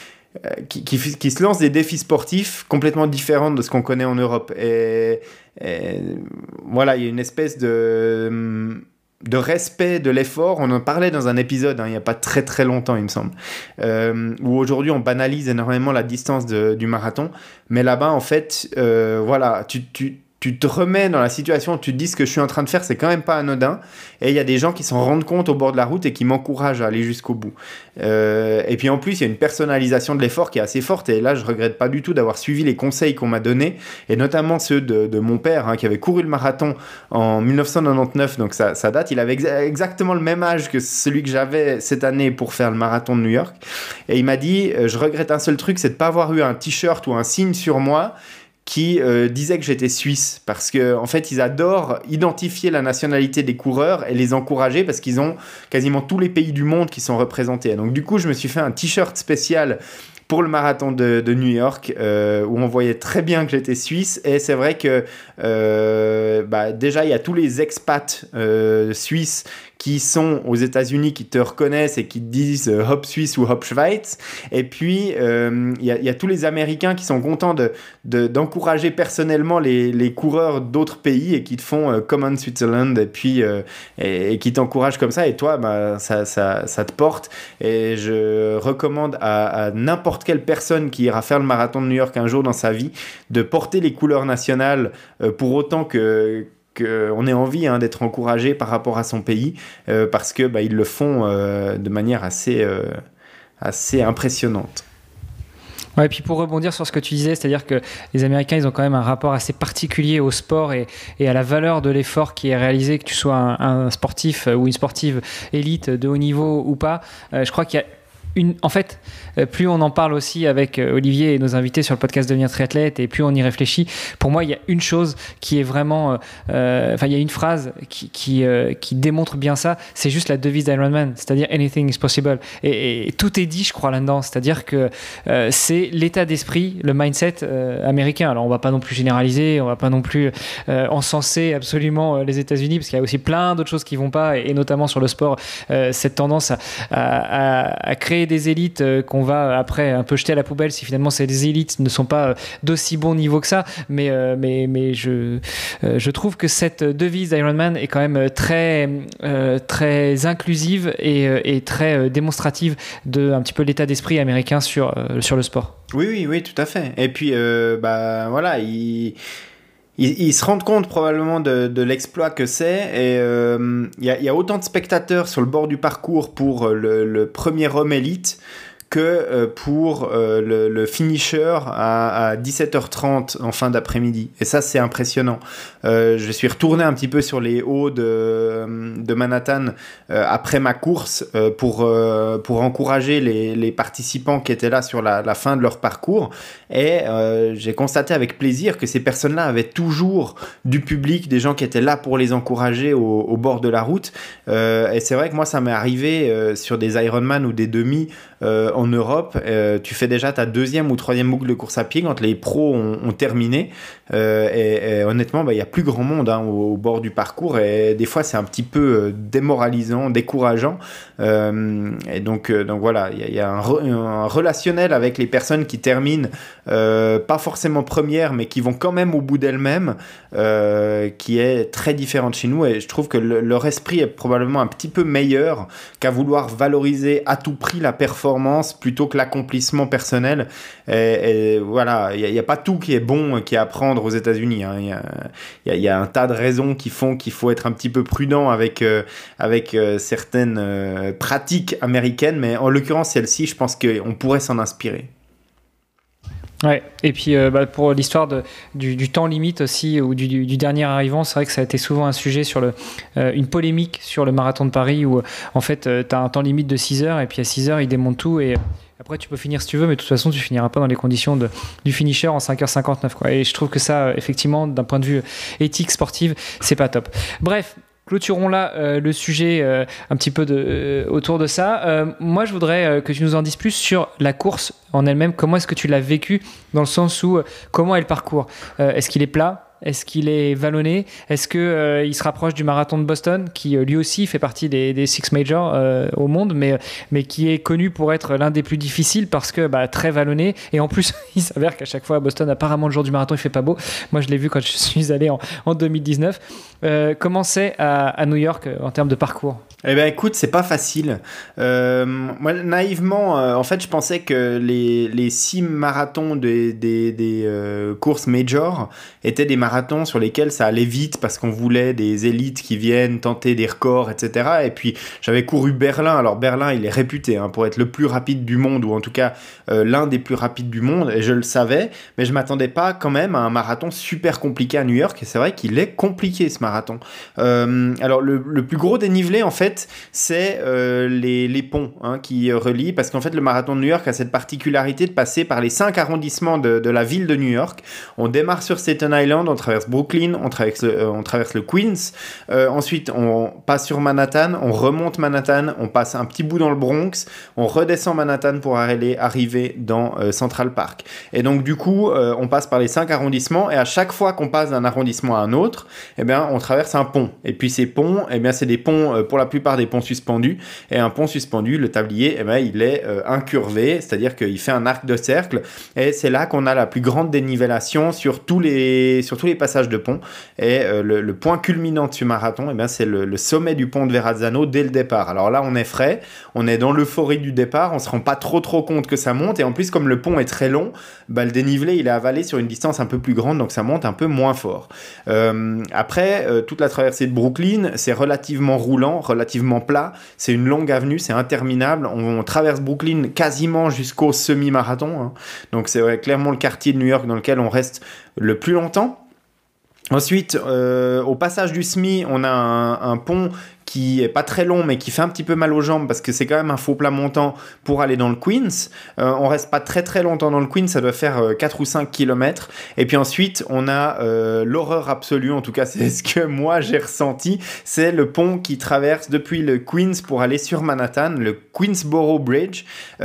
qui se lancent des défis sportifs complètement différents de ce qu'on connaît en Europe. Et voilà, il y a une espèce de respect de l'effort. On en parlait dans un épisode, il n'y a pas très très longtemps, il me semble, où aujourd'hui on banalise énormément la distance du marathon. Mais là-bas, en fait, voilà, tu te remets dans la situation, tu te dis ce que je suis en train de faire, c'est quand même pas anodin. Et il y a des gens qui s'en rendent compte au bord de la route et qui m'encouragent à aller jusqu'au bout. Et puis en plus, il y a une personnalisation de l'effort qui est assez forte. Et là, je regrette pas du tout d'avoir suivi les conseils qu'on m'a donnés, et notamment ceux de mon père, hein, qui avait couru le marathon en 1999. Donc ça date. Il avait exactement le même âge que celui que j'avais cette année pour faire le marathon de New York. Et il m'a dit, je regrette un seul truc, c'est de pas avoir eu un t-shirt ou un signe sur moi qui disait que j'étais suisse, parce que en fait ils adorent identifier la nationalité des coureurs et les encourager parce qu'ils ont quasiment tous les pays du monde qui sont représentés. Et donc du coup je me suis fait un t-shirt spécial pour le marathon de New York, où on voyait très bien que j'étais suisse. Et c'est vrai que déjà il y a tous les expats suisses qui sont aux États-Unis, qui te reconnaissent et qui te disent Hop Suisse ou Hop Schweiz. Et puis, il y a tous les Américains qui sont contents d'encourager personnellement les coureurs d'autres pays et qui te font Come on Switzerland, et puis et qui t'encouragent comme ça. Et toi, ça te porte. Et je recommande à n'importe quelle personne qui ira faire le marathon de New York un jour dans sa vie de porter les couleurs nationales, pour autant qu'on ait envie d'être encouragé par rapport à son pays, parce que ils le font de manière assez impressionnante. Ouais, et puis pour rebondir sur ce que tu disais, c'est-à-dire que les Américains, ils ont quand même un rapport assez particulier au sport et à la valeur de l'effort qui est réalisé, que tu sois un sportif ou une sportive élite de haut niveau ou pas. Je crois qu'il y a en fait, plus on en parle aussi avec Olivier et nos invités sur le podcast Devenir triathlète, et plus on y réfléchit, pour moi il y a une chose qui est vraiment il y a une phrase qui démontre bien ça, c'est juste la devise d'Ironman, c'est-à-dire anything is possible, et tout est dit, je crois, là-dedans. C'est-à-dire que c'est l'état d'esprit, le mindset américain. Alors on va pas non plus généraliser, on va pas non plus encenser absolument les États-Unis, parce qu'il y a aussi plein d'autres choses qui vont pas, et notamment sur le sport, cette tendance à créer créer des élites qu'on va après un peu jeter à la poubelle si finalement ces élites ne sont pas d'aussi bon niveau que ça. Mais je trouve que cette devise d'Ironman est quand même très inclusive et très démonstrative de un petit peu l'état d'esprit américain sur le sport. Oui, tout à fait. Et puis, voilà, ils se rendent compte probablement de l'exploit que c'est. Et il y a autant de spectateurs sur le bord du parcours pour le premier homme élite que pour le finisher à 17h30 en fin d'après-midi. Et ça, c'est impressionnant. Je suis retourné un petit peu sur les hauts de Manhattan après ma course pour encourager les participants qui étaient là sur la fin de leur parcours. Et j'ai constaté avec plaisir que ces personnes-là avaient toujours du public, des gens qui étaient là pour les encourager au bord de la route. Et c'est vrai que moi, ça m'est arrivé sur des Ironman ou des demi en Europe. Tu fais déjà ta deuxième ou troisième boucle de course à pied quand les pros ont terminé. Et honnêtement, il y a plus grand monde au bord du parcours. Et des fois, c'est un petit peu démoralisant, décourageant. Et donc voilà, il y a un relationnel avec les personnes qui terminent pas forcément premières, mais qui vont quand même au bout d'elles-mêmes, qui est très différent de chez nous. Et je trouve que leur esprit est probablement un petit peu meilleur qu'à vouloir valoriser à tout prix la performance plutôt que l'accomplissement personnel. Et voilà, il n'y a pas tout qui est bon, qui est à prendre aux États-Unis. Il y a un tas de raisons qui font qu'il faut être un petit peu prudent avec certaines pratiques américaines, mais en l'occurrence, celle-ci, je pense qu'on pourrait s'en inspirer. Ouais, et puis pour l'histoire du temps limite aussi, ou du dernier arrivant, c'est vrai que ça a été souvent un sujet sur une polémique sur le marathon de Paris où en fait tu as un temps limite de 6 heures et puis à 6 heures ils démontent tout et après tu peux finir si tu veux, mais de toute façon tu finiras pas dans les conditions du finisher en 5h59 quoi. Et je trouve que ça effectivement d'un point de vue éthique sportive c'est pas top. Bref, clôturons là le sujet un petit peu autour de ça. Moi, je voudrais que tu nous en dises plus sur la course en elle-même. Comment est-ce que tu l'as vécue dans le sens où comment est le parcours ? Est-ce qu'il est plat ? Est-ce qu'il est vallonné ? Est-ce qu'il se rapproche du marathon de Boston, qui lui aussi fait partie des Six Majors au monde, mais qui est connu pour être l'un des plus difficiles parce que très vallonné. Et en plus, il s'avère qu'à chaque fois à Boston, apparemment le jour du marathon, il fait pas beau. Moi, je l'ai vu quand je suis allé en 2019. Comment c'est à New York en termes de parcours ? Eh bien, écoute, c'est pas facile. Moi, naïvement, en fait, je pensais que les 6 marathons des courses major étaient des marathons sur lesquels ça allait vite parce qu'on voulait des élites qui viennent tenter des records, etc. Et puis, j'avais couru Berlin. Alors, Berlin, il est réputé pour être le plus rapide du monde, ou en tout cas, l'un des plus rapides du monde. Et je le savais, mais je m'attendais pas quand même à un marathon super compliqué à New York. Et c'est vrai qu'il est compliqué, ce marathon. Alors, le plus gros dénivelé, en fait, c'est les ponts qui relient, parce qu'en fait le marathon de New York a cette particularité de passer par les 5 arrondissements de la ville de New York. On démarre sur Staten Island, on traverse Brooklyn, on traverse le Queens, ensuite on passe sur Manhattan, on remonte Manhattan, on passe un petit bout dans le Bronx, on redescend Manhattan pour arriver dans Central Park. Et donc du coup on passe par les 5 arrondissements, et à chaque fois qu'on passe d'un arrondissement à un autre, on traverse un pont. Et puis ces ponts, c'est des ponts, pour la plupart des ponts suspendus, et un pont suspendu, le tablier, il est incurvé, c'est-à-dire qu'il fait un arc de cercle, et c'est là qu'on a la plus grande dénivellation sur tous les passages de pont. Et le point culminant de ce marathon, c'est le sommet du pont de Verrazzano dès le départ. Alors là, on est frais, on est dans l'euphorie du départ, on se rend pas trop compte que ça monte, et en plus, comme le pont est très long, le dénivelé, il est avalé sur une distance un peu plus grande, donc ça monte un peu moins fort. Après, toute la traversée de Brooklyn, c'est relativement roulant, relativement plat, c'est une longue avenue, c'est interminable, on traverse Brooklyn quasiment jusqu'au semi-marathon, donc c'est clairement le quartier de New York dans lequel on reste le plus longtemps. Ensuite, au passage du SMI, on a un pont qui est pas très long, mais qui fait un petit peu mal aux jambes parce que c'est quand même un faux plat montant pour aller dans le Queens. On reste pas très longtemps dans le Queens, ça doit faire 4 ou 5 kilomètres. Et puis ensuite, on a l'horreur absolue, en tout cas c'est ce que moi j'ai ressenti, c'est le pont qui traverse depuis le Queens pour aller sur Manhattan, le Queensboro Bridge.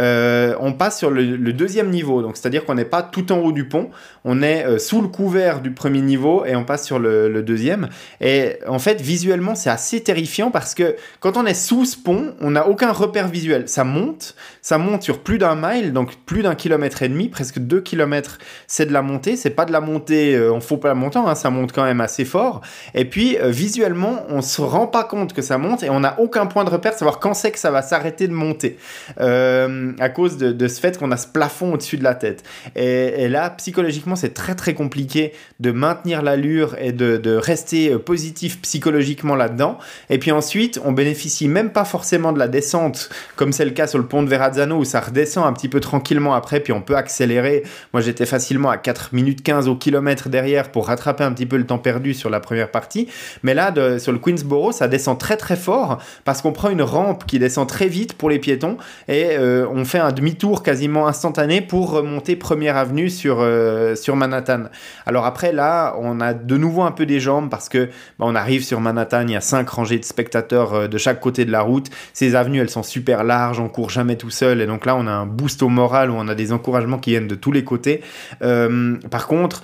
On passe sur le deuxième niveau, donc c'est-à-dire qu'on n'est pas tout en haut du pont, on est sous le couvert du premier niveau et on passe sur le deuxième. Et en fait, visuellement, c'est assez terrifiant parce que quand on est sous ce pont, on n'a aucun repère visuel. Ça monte sur plus d'1 mile, donc plus d'1,5 kilomètre, presque 2 kilomètres, c'est de la montée. C'est pas de la montée en faux plat montant, hein, ça monte quand même assez fort. Et puis, visuellement, on se rend pas compte que ça monte et on n'a aucun point de repère, savoir quand c'est que ça va s'arrêter de monter. À cause de ce fait qu'on a ce plafond au-dessus de la tête. Et là, psychologiquement, c'est très très compliqué de maintenir l'allure et de rester positif psychologiquement là-dedans. Et puis ensuite, on bénéficie même pas forcément de la descente, comme c'est le cas sur le pont de Verrazzano, où ça redescend un petit peu tranquillement après, puis on peut accélérer. Moi, j'étais facilement à 4 minutes 15 au kilomètre derrière pour rattraper un petit peu le temps perdu sur la première partie. Mais là, sur le Queensboro, ça descend très très fort parce qu'on prend une rampe qui descend très vite pour les piétons et on fait un demi-tour quasiment instantané pour remonter Première Avenue sur Manhattan. Alors après, là, on a de nouveau un peu des jambes parce que on arrive sur Manhattan, il y a 5 rangées de spectateurs de chaque côté de la route. Ces avenues, elles sont super larges, on court jamais tout seul et donc là, on a un boost au moral où on a des encouragements qui viennent de tous les côtés. Par contre,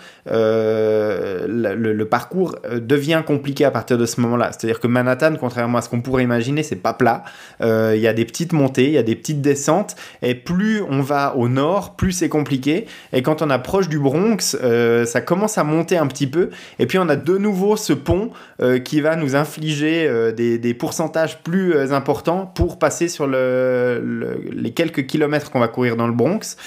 le parcours devient compliqué à partir de ce moment-là. C'est-à-dire que Manhattan, contrairement à ce qu'on pourrait imaginer, c'est pas plat. Il y a des petites montées, il y a des petites descentes et plus on va au nord, plus c'est compliqué. Et quand on approche du Bronx, ça commence à monter un petit peu. Et puis on a de nouveau ce pont qui va nous infliger des pourcentages plus importants pour passer sur les quelques kilomètres qu'on va courir dans le Bronx.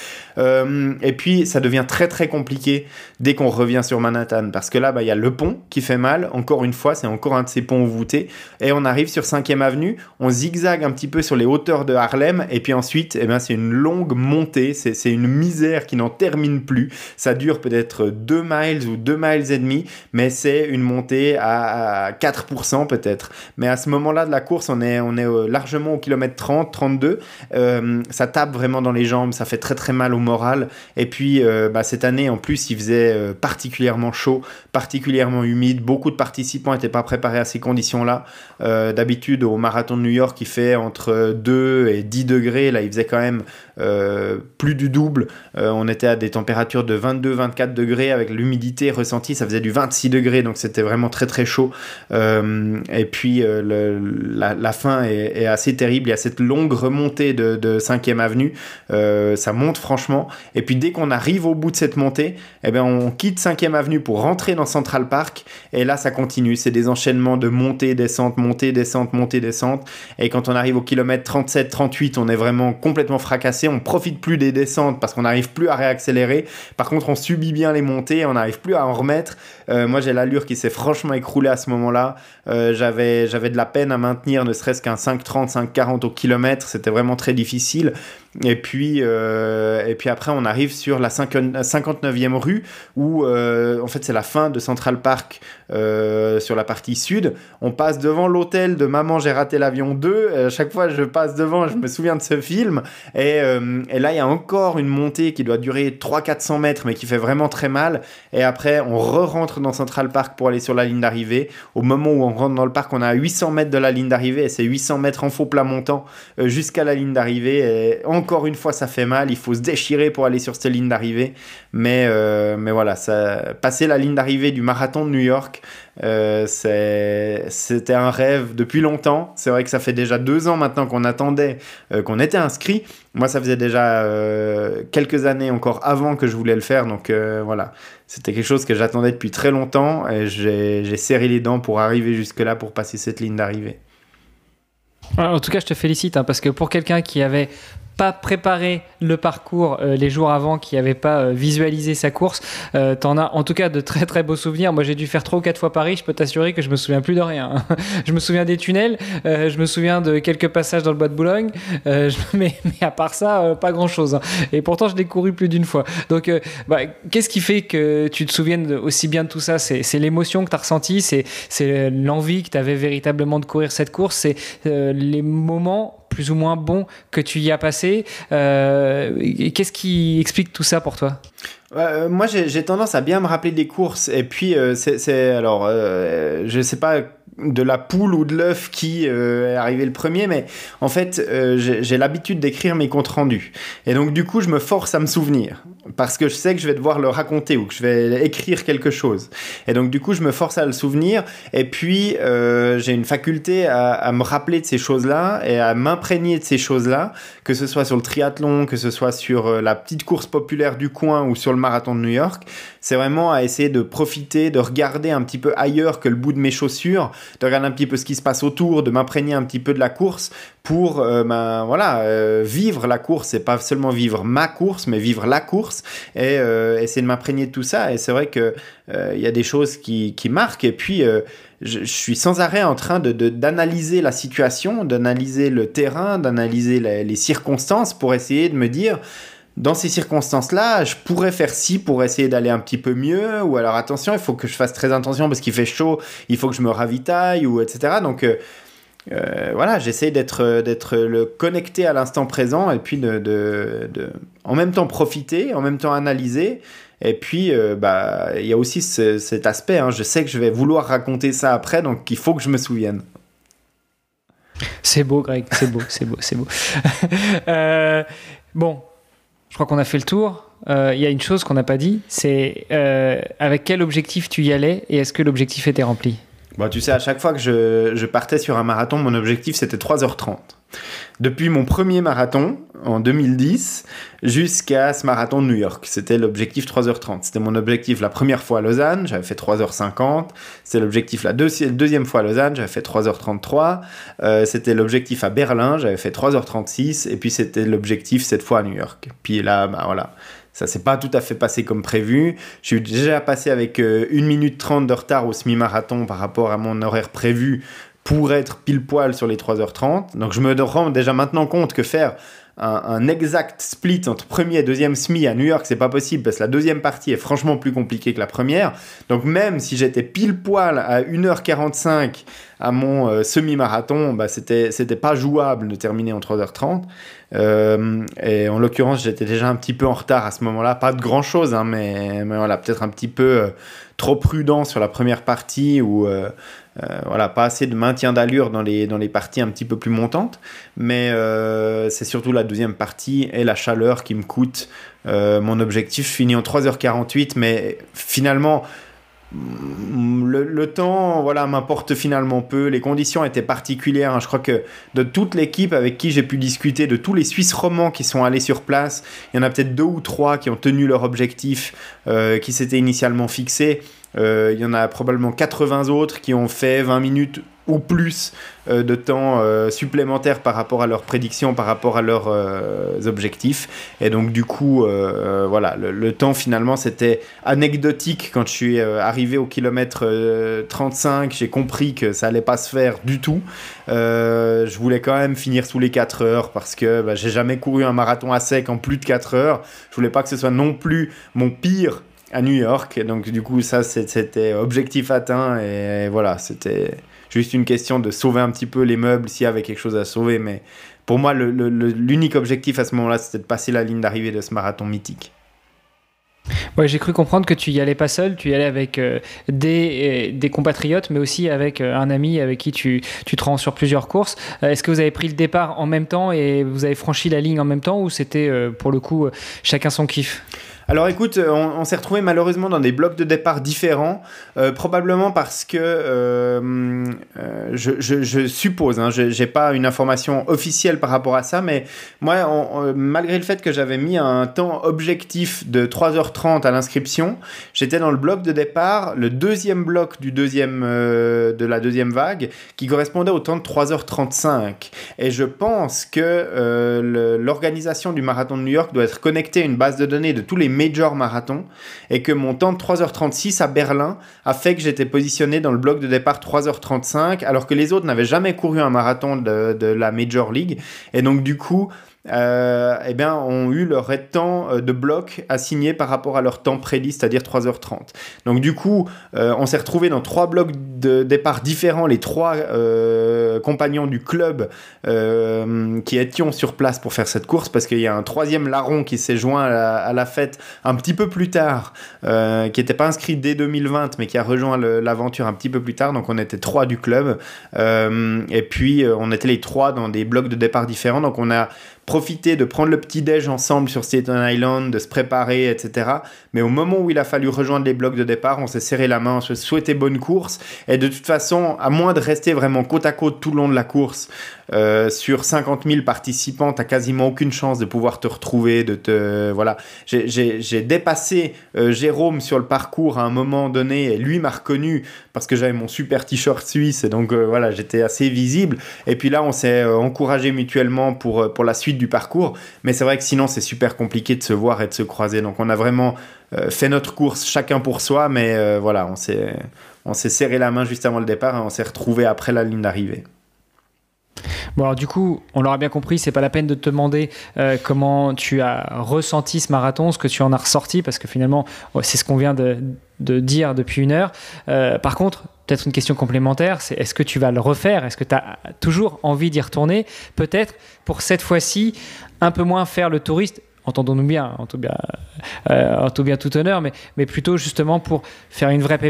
Et puis ça devient très très compliqué dès qu'on revient sur Manhattan parce que là il y a le pont qui fait mal, encore une fois c'est encore un de ces ponts voûtés et on arrive sur 5e avenue, on zigzague un petit peu sur les hauteurs de Harlem et puis ensuite c'est une longue montée, c'est une misère qui n'en termine plus, ça dure peut-être 2 miles ou 2 miles et demi mais c'est une montée à 4% peut-être, mais à ce moment-là de la course on est largement au kilomètre 30, 32, ça tape vraiment dans les jambes, ça fait très très mal au moral et puis cette année en plus il faisait particulièrement chaud, particulièrement humide, beaucoup de participants n'étaient pas préparés à ces conditions-là. D'habitude au marathon de New York il fait entre 2 et 10 degrés, là il faisait quand même plus du double, on était à des températures de 22-24 degrés avec l'humidité ressentie, ça faisait du 26 degrés donc c'était vraiment très très chaud et puis la fin est assez terrible, il y a cette longue remontée de 5e avenue, ça monte franchement et puis dès qu'on arrive au bout de cette montée on quitte 5e avenue pour rentrer dans Central Park et là ça continue, c'est des enchaînements de montée, descente, montée, descente, montée, descente et quand on arrive au kilomètre 37-38 on est vraiment complètement fracassé, on profite plus des descentes parce qu'on n'arrive plus à réaccélérer, par contre on subit bien les montées, on n'arrive plus à en remettre. Moi j'ai l'allure qui s'est franchement écroulée à ce moment-là, j'avais de la peine à maintenir ne serait-ce qu'un 5,30, 5,40 au kilomètre, c'était vraiment très difficile. Et puis après on arrive sur la 59e rue où en fait c'est la fin de Central Park sur la partie sud, on passe devant l'hôtel de Maman j'ai raté l'avion 2, chaque fois je passe devant je me souviens de ce film et là il y a encore une montée qui doit durer 300-400 mètres mais qui fait vraiment très mal et après on rentre dans Central Park pour aller sur la ligne d'arrivée. Au moment où on rentre dans le parc on est à 800 mètres de la ligne d'arrivée et c'est 800 mètres en faux plat montant jusqu'à la ligne d'arrivée et encore une fois ça fait mal, il faut se déchirer pour aller sur cette ligne d'arrivée mais voilà, passer la ligne d'arrivée du marathon de New York c'était un rêve depuis longtemps, c'est vrai que ça fait déjà 2 ans maintenant qu'on attendait qu'on était inscrit, moi ça faisait déjà quelques années encore avant que je voulais le faire donc voilà, c'était quelque chose que j'attendais depuis très longtemps et j'ai serré les dents pour arriver jusque là pour passer cette ligne d'arrivée. En tout cas je te félicite parce que pour quelqu'un qui avait pas préparé le parcours les jours avant, qui n'avait pas visualisé sa course, t'en as en tout cas de très très beaux souvenirs. Moi j'ai dû faire 3 ou 4 fois Paris, je peux t'assurer que je me souviens plus de rien. Je me souviens des tunnels, je me souviens de quelques passages dans le bois de Boulogne, mais à part ça, pas grand chose. Et pourtant je l'ai couru plus d'une fois. Donc qu'est-ce qui fait que tu te souviennes aussi bien de tout ça? C'est l'émotion que tu as ressentie, c'est l'envie que tu avais véritablement de courir cette course, c'est les moments plus ou moins bons que tu y as passé. Qu'est-ce qui explique tout ça pour toi? Moi j'ai tendance à bien me rappeler des courses et puis je sais pas de la poule ou de l'œuf qui est arrivé le premier, mais en fait, j'ai l'habitude d'écrire mes comptes rendus. Et donc, du coup, je me force à me souvenir, parce que je sais que je vais devoir le raconter ou que je vais écrire quelque chose. Et donc, du coup, je me force à le souvenir. Et puis, j'ai une faculté à me rappeler de ces choses-là et à m'imprégner de ces choses-là, que ce soit sur le triathlon, que ce soit sur la petite course populaire du coin ou sur le marathon de New York. C'est vraiment à essayer de profiter, de regarder un petit peu ailleurs que le bout de mes chaussures, de regarder un petit peu ce qui se passe autour, de m'imprégner un petit peu de la course pour vivre la course, et pas seulement vivre ma course, mais vivre la course, et essayer de m'imprégner de tout ça. Et c'est vrai que y a des choses qui marquent, et puis je suis sans arrêt en train d'analyser la situation, d'analyser le terrain, d'analyser les circonstances pour essayer de me dire, dans ces circonstances-là, je pourrais faire ci pour essayer d'aller un petit peu mieux, ou alors attention, il faut que je fasse très attention parce qu'il fait chaud, il faut que je me ravitaille, ou etc. Donc j'essaie d'être le connecté à l'instant présent, et puis de en même temps profiter, en même temps analyser. Et puis, il y a aussi cet aspect, hein, je sais que je vais vouloir raconter ça après, donc il faut que je me souvienne. C'est beau, Greg, c'est beau. Bon, je crois qu'on a fait le tour. Il y a une chose qu'on n'a pas dit, c'est avec quel objectif tu y allais et est-ce que l'objectif était rempli ? Bon, tu sais, à chaque fois que je partais sur un marathon, mon objectif c'était 3h30. Depuis mon premier marathon, en 2010, jusqu'à ce marathon de New York, c'était l'objectif 3h30. C'était mon objectif la première fois à Lausanne, j'avais fait 3h50. C'était l'objectif la deuxième fois à Lausanne, j'avais fait 3h33. C'était l'objectif à Berlin, j'avais fait 3h36. Et puis c'était l'objectif cette fois à New York. Puis là, voilà. Ça s'est pas tout à fait passé comme prévu. Je suis déjà passé avec 1 minute 30 de retard au semi-marathon par rapport à mon horaire prévu pour être pile poil sur les 3h30. Donc je me rends déjà maintenant compte que faire un exact split entre premier et deuxième semi à New York, c'est pas possible parce que la deuxième partie est franchement plus compliquée que la première. Donc même si j'étais pile poil à 1h45 à mon semi-marathon, c'était pas jouable de terminer en 3h30. Et en l'occurrence, j'étais déjà un petit peu en retard à ce moment-là. Pas de grand-chose, hein, mais voilà, peut-être un petit peu trop prudent sur la première partie ou pas assez de maintien d'allure dans les parties un petit peu plus montantes. Mais c'est surtout la deuxième partie et la chaleur qui me coûte mon objectif. Je finis en 3h48, mais finalement, le temps m'importe finalement peu. Les conditions étaient particulières, hein. Je crois que de toute l'équipe avec qui j'ai pu discuter, de tous les Suisses romands qui sont allés sur place, il y en a peut-être 2 ou 3 qui ont tenu leur objectif qui s'était initialement fixé. Il y en a probablement 80 autres qui ont fait 20 minutes ou plus de temps supplémentaire par rapport à leurs prédictions, par rapport à leurs objectifs. Et donc du coup, le temps finalement c'était anecdotique. Quand je suis arrivé au kilomètre 35, j'ai compris que ça allait pas se faire du tout. Je voulais quand même finir sous les 4 heures parce que j'ai jamais couru un marathon à sec en plus de 4 heures. Je voulais pas que ce soit non plus mon pire à New York. Et donc du coup ça c'était objectif atteint, et voilà, c'était juste une question de sauver un petit peu les meubles s'il y avait quelque chose à sauver. Mais pour moi l'unique objectif à ce moment-là, c'était de passer la ligne d'arrivée de ce marathon mythique. Ouais, j'ai cru comprendre que tu y allais pas seul, tu y allais avec des compatriotes, mais aussi avec un ami avec qui tu te rends sur plusieurs courses. Est-ce que vous avez pris le départ en même temps et vous avez franchi la ligne en même temps, ou c'était pour le coup chacun son kiff ? Alors écoute, on s'est retrouvés malheureusement dans des blocs de départ différents, probablement parce que je suppose, hein, j'ai pas une information officielle par rapport à ça, mais moi, malgré le fait que j'avais mis un temps objectif de 3h30 à l'inscription, j'étais dans le bloc de départ, le deuxième bloc de la deuxième vague, qui correspondait au temps de 3h35. Et je pense que l'organisation du marathon de New York doit être connectée à une base de données de tous les major marathon, et que mon temps de 3h36 à Berlin a fait que j'étais positionné dans le bloc de départ 3h35, alors que les autres n'avaient jamais couru un marathon de la Major League. Et donc du coup, eh bien, ont eu leur temps de bloc assigné par rapport à leur temps prédit, c'est-à-dire 3h30. Donc du coup, on s'est retrouvés dans 3 blocs de départ différents, les 3 compagnons du club qui étions sur place pour faire cette course, parce qu'il y a un 3e larron qui s'est joint à la fête un petit peu plus tard, qui n'était pas inscrit dès 2020, mais qui a rejoint l'aventure un petit peu plus tard. Donc on était 3 du club, et puis on était les 3 dans des blocs de départ différents. Donc on a profiter de prendre le petit-déj ensemble sur Staten Island, de se préparer, etc. Mais au moment où il a fallu rejoindre les blocs de départ, on s'est serré la main, on se souhaitait bonne course. Et de toute façon, à moins de rester vraiment côte à côte tout le long de la course, sur 50 000 participants, t'as quasiment aucune chance de pouvoir te retrouver, voilà. J'ai dépassé Jérôme sur le parcours à un moment donné, et lui m'a reconnu parce que j'avais mon super t-shirt suisse, et donc voilà, j'étais assez visible. Et puis là, on s'est encouragé mutuellement pour la suite du parcours, mais c'est vrai que sinon c'est super compliqué de se voir et de se croiser. Donc on a vraiment fait notre course chacun pour soi, mais voilà, on s'est serré la main juste avant le départ et on s'est retrouvés après la ligne d'arrivée. Bon, alors du coup, on l'aura bien compris, c'est pas la peine de te demander comment tu as ressenti ce marathon, ce que tu en as ressorti, parce que finalement, c'est ce qu'on vient de dire depuis 1 heure. Par contre, peut-être une question complémentaire, c'est est-ce que tu vas le refaire? Est-ce que tu as toujours envie d'y retourner? Peut-être pour cette fois-ci, un peu moins faire le touriste. Entendons-nous bien, en tout bien tout honneur, mais plutôt justement pour faire une vraie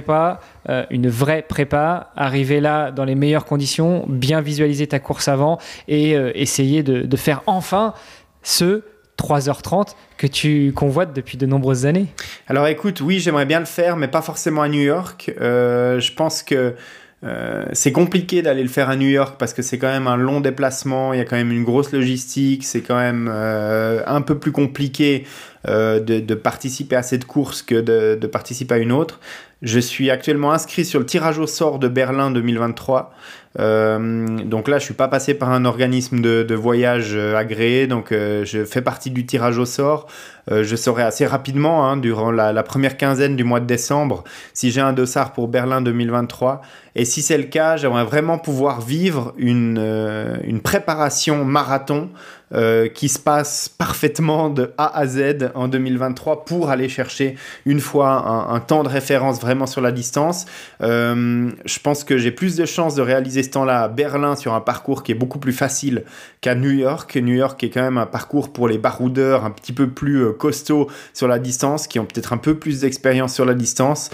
prépa, arriver là dans les meilleures conditions, bien visualiser ta course avant et essayer de faire enfin ce 3h30 que tu convoites depuis de nombreuses années. Alors écoute, oui, j'aimerais bien le faire, mais pas forcément à New York. Je pense que c'est compliqué d'aller le faire à New York parce que c'est quand même un long déplacement, il y a quand même une grosse logistique, c'est quand même un peu plus compliqué de participer à cette course que de participer à une autre. Je suis actuellement inscrit sur le tirage au sort de Berlin 2023. Donc là, je suis pas passé par un organisme de voyage agréé, donc je fais partie du tirage au sort. Je saurai assez rapidement, durant la première quinzaine du mois de décembre, si j'ai un dossard pour Berlin 2023. Et si c'est le cas, j'aimerais vraiment pouvoir vivre une préparation marathon qui se passe parfaitement de A à Z en 2023 pour aller chercher une fois un temps de référence vraiment sur la distance. Je pense que j'ai plus de chances de réaliser ce temps-là à Berlin sur un parcours qui est beaucoup plus facile qu'à New York. New York est quand même un parcours pour les baroudeurs un petit peu plus costauds sur la distance, qui ont peut-être un peu plus d'expérience sur la distance.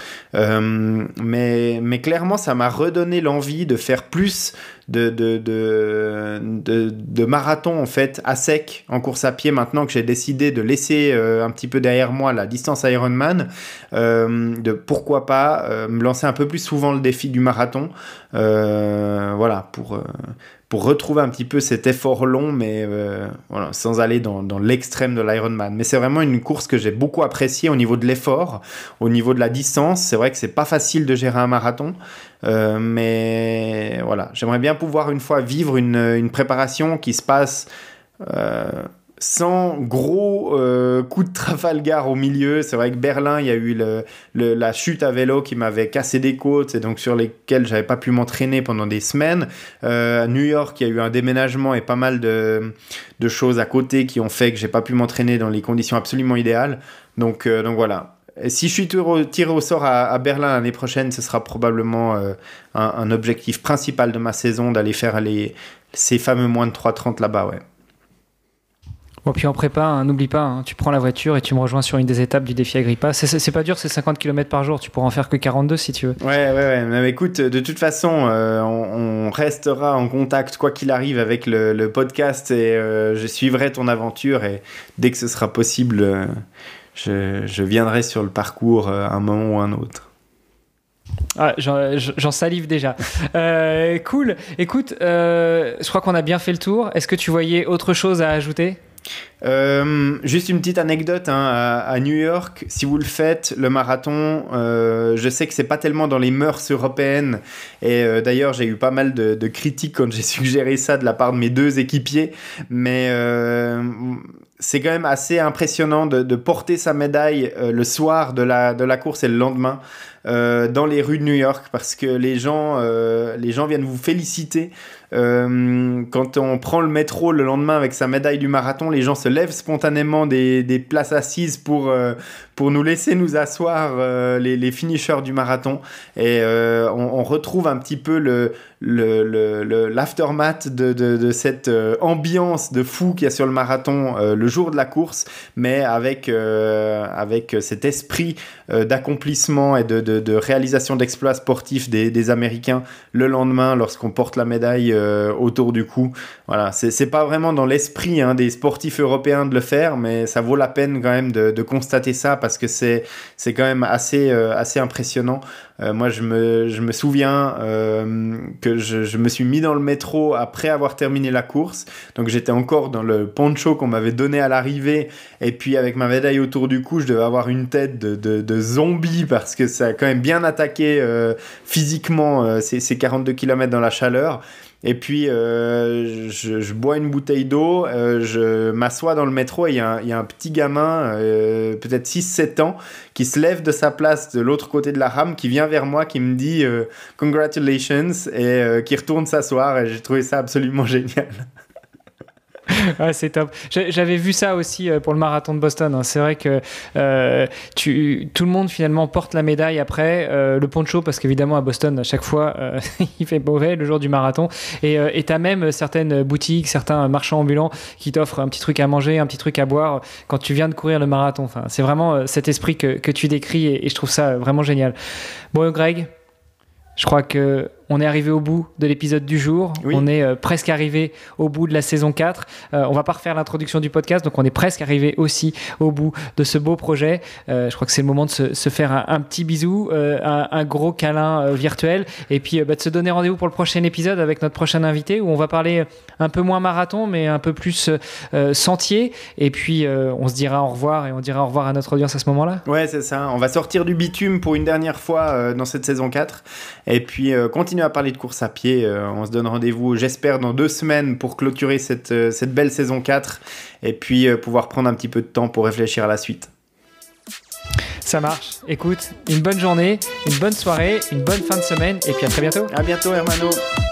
Mais clairement, ça m'a redonné l'envie de faire plus de marathon en fait à sec en course à pied, maintenant que j'ai décidé de laisser un petit peu derrière moi la distance Ironman, de pourquoi pas me lancer un peu plus souvent le défi du marathon, voilà, pour retrouver un petit peu cet effort long, mais voilà, sans aller dans l'extrême de l'Ironman. Mais c'est vraiment une course que j'ai beaucoup appréciée au niveau de l'effort, au niveau de la distance. C'est vrai que c'est pas facile de gérer un marathon, mais voilà, j'aimerais bien pouvoir une fois vivre une préparation qui se passe sans gros coups de Trafalgar au milieu. C'est vrai que Berlin, il y a eu la chute à vélo qui m'avait cassé des côtes, et donc sur lesquelles j'avais pas pu m'entraîner pendant des semaines. À New York, il y a eu un déménagement et pas mal de choses à côté qui ont fait que j'ai pas pu m'entraîner dans les conditions absolument idéales. Donc voilà. Et si je suis tiré au sort à Berlin l'année prochaine, ce sera probablement un objectif principal de ma saison, d'aller faire ces fameux moins de 3h30 là-bas, ouais. Bon, puis en prépa, n'oublie pas, tu prends la voiture et tu me rejoins sur une des étapes du défi Agrippa. C'est pas dur, c'est 50 km par jour. Tu pourras en faire que 42 si tu veux. Ouais. Mais écoute, de toute façon, on restera en contact quoi qu'il arrive avec le podcast, et je suivrai ton aventure, et dès que ce sera possible, je viendrai sur le parcours à un moment ou un autre. Ah, j'en salive déjà. Cool. Écoute, je crois qu'on a bien fait le tour. Est-ce que tu voyais autre chose à ajouter ? Juste une petite anecdote, à New York, si vous le faites, le marathon, je sais que c'est pas tellement dans les mœurs européennes, et d'ailleurs j'ai eu pas mal de critiques quand j'ai suggéré ça de la part de mes 2 équipiers, mais c'est quand même assez impressionnant de porter sa médaille le soir de la course et le lendemain dans les rues de New York, parce que les gens viennent vous féliciter quand on prend le métro le lendemain avec sa médaille du marathon, les gens se lèvent spontanément des places assises pour nous laisser nous asseoir, les finishers du marathon. Et on retrouve un petit peu l'aftermath de cette ambiance de fou qu'il y a sur le marathon le jour de la course, mais avec cet esprit d'accomplissement et de réalisation d'exploits sportifs des Américains le lendemain lorsqu'on porte la médaille autour du cou. Voilà, c'est pas vraiment dans l'esprit des sportifs européens de le faire, mais ça vaut la peine quand même de constater ça parce que c'est quand même assez impressionnant. Moi, je me souviens que je me suis mis dans le métro après avoir terminé la course. Donc, j'étais encore dans le poncho qu'on m'avait donné à l'arrivée. Et puis, avec ma médaille autour du cou, je devais avoir une tête de zombie parce que ça a quand même bien attaqué physiquement ces 42 km dans la chaleur. Et puis, je bois une bouteille d'eau, je m'assois dans le métro et il y a un petit gamin, peut-être 6-7 ans, qui se lève de sa place de l'autre côté de la rame, qui vient vers moi, qui me dit « Congratulations » et qui retourne s'asseoir. Et j'ai trouvé ça absolument génial. Ah, c'est top. J'avais vu ça aussi pour le marathon de Boston. Hein. C'est vrai que tout le monde finalement porte la médaille après. Le poncho, parce qu'évidemment à Boston, à chaque fois, il fait mauvais le jour du marathon. Et tu as même certaines boutiques, certains marchands ambulants qui t'offrent un petit truc à manger, un petit truc à boire quand tu viens de courir le marathon. Enfin, c'est vraiment cet esprit que tu décris et je trouve ça vraiment génial. Bon, Greg, je crois qu'on est arrivé au bout de l'épisode du jour. Oui. On est presque arrivé au bout de la saison 4. On va pas refaire l'introduction du podcast, donc on est presque arrivé aussi au bout de ce beau projet. Je crois que c'est le moment de se faire un petit bisou, un gros câlin virtuel, et puis de se donner rendez-vous pour le prochain épisode avec notre prochain invité, où on va parler un peu moins marathon, mais un peu plus sentier. Et puis on se dira au revoir, et on dira au revoir à notre audience à ce moment-là. Ouais, c'est ça. On va sortir du bitume pour une dernière fois dans cette saison 4. Et puis continuer à parler de course à pied. On se donne rendez-vous, j'espère, dans 2 semaines pour clôturer cette belle saison 4 et puis pouvoir prendre un petit peu de temps pour réfléchir à la suite. Ça marche. Écoute, une bonne journée, une bonne soirée, une bonne fin de semaine et puis à très bientôt. À bientôt, Hermano.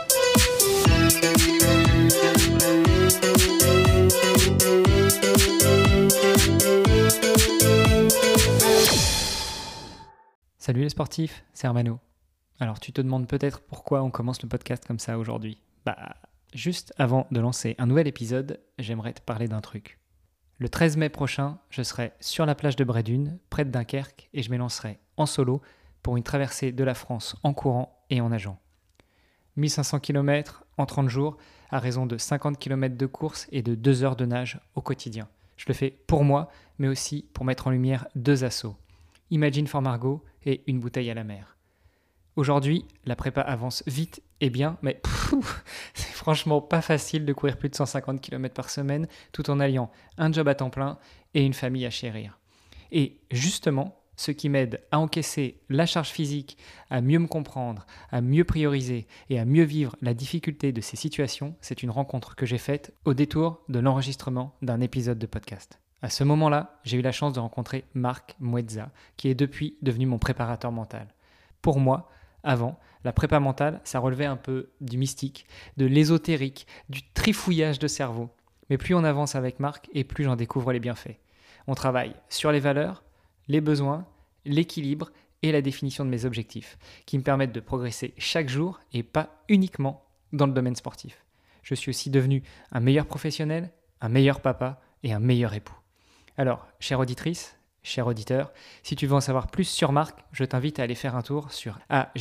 Salut les sportifs, c'est Hermano. Alors tu te demandes peut-être pourquoi on commence le podcast comme ça aujourd'hui. Juste avant de lancer un nouvel épisode, j'aimerais te parler d'un truc. Le 13 mai prochain, je serai sur la plage de Brédune, près de Dunkerque, et je m'élancerai en solo pour une traversée de la France en courant et en nageant. 1500 km en 30 jours, à raison de 50 km de course et de 2 heures de nage au quotidien. Je le fais pour moi, mais aussi pour mettre en lumière 2 assos. Imagine for Margot et une bouteille à la mer. Aujourd'hui, la prépa avance vite et bien, mais c'est franchement pas facile de courir plus de 150 km par semaine tout en alliant un job à temps plein et une famille à chérir. Et justement, ce qui m'aide à encaisser la charge physique, à mieux me comprendre, à mieux prioriser et à mieux vivre la difficulté de ces situations, c'est une rencontre que j'ai faite au détour de l'enregistrement d'un épisode de podcast. À ce moment-là, j'ai eu la chance de rencontrer Marc Muezza, qui est depuis devenu mon préparateur mental. Pour moi, avant, la prépa mentale, ça relevait un peu du mystique, de l'ésotérique, du trifouillage de cerveau. Mais plus on avance avec Marc et plus j'en découvre les bienfaits. On travaille sur les valeurs, les besoins, l'équilibre et la définition de mes objectifs, qui me permettent de progresser chaque jour et pas uniquement dans le domaine sportif. Je suis aussi devenu un meilleur professionnel, un meilleur papa et un meilleur époux. Alors, chère auditrice, cher auditeur, si tu veux en savoir plus sur Marc, je t'invite à aller faire un tour sur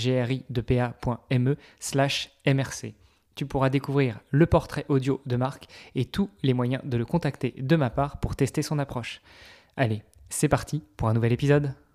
agri2pa.me/mrc. Tu pourras découvrir le portrait audio de Marc et tous les moyens de le contacter de ma part pour tester son approche. Allez, c'est parti pour un nouvel épisode.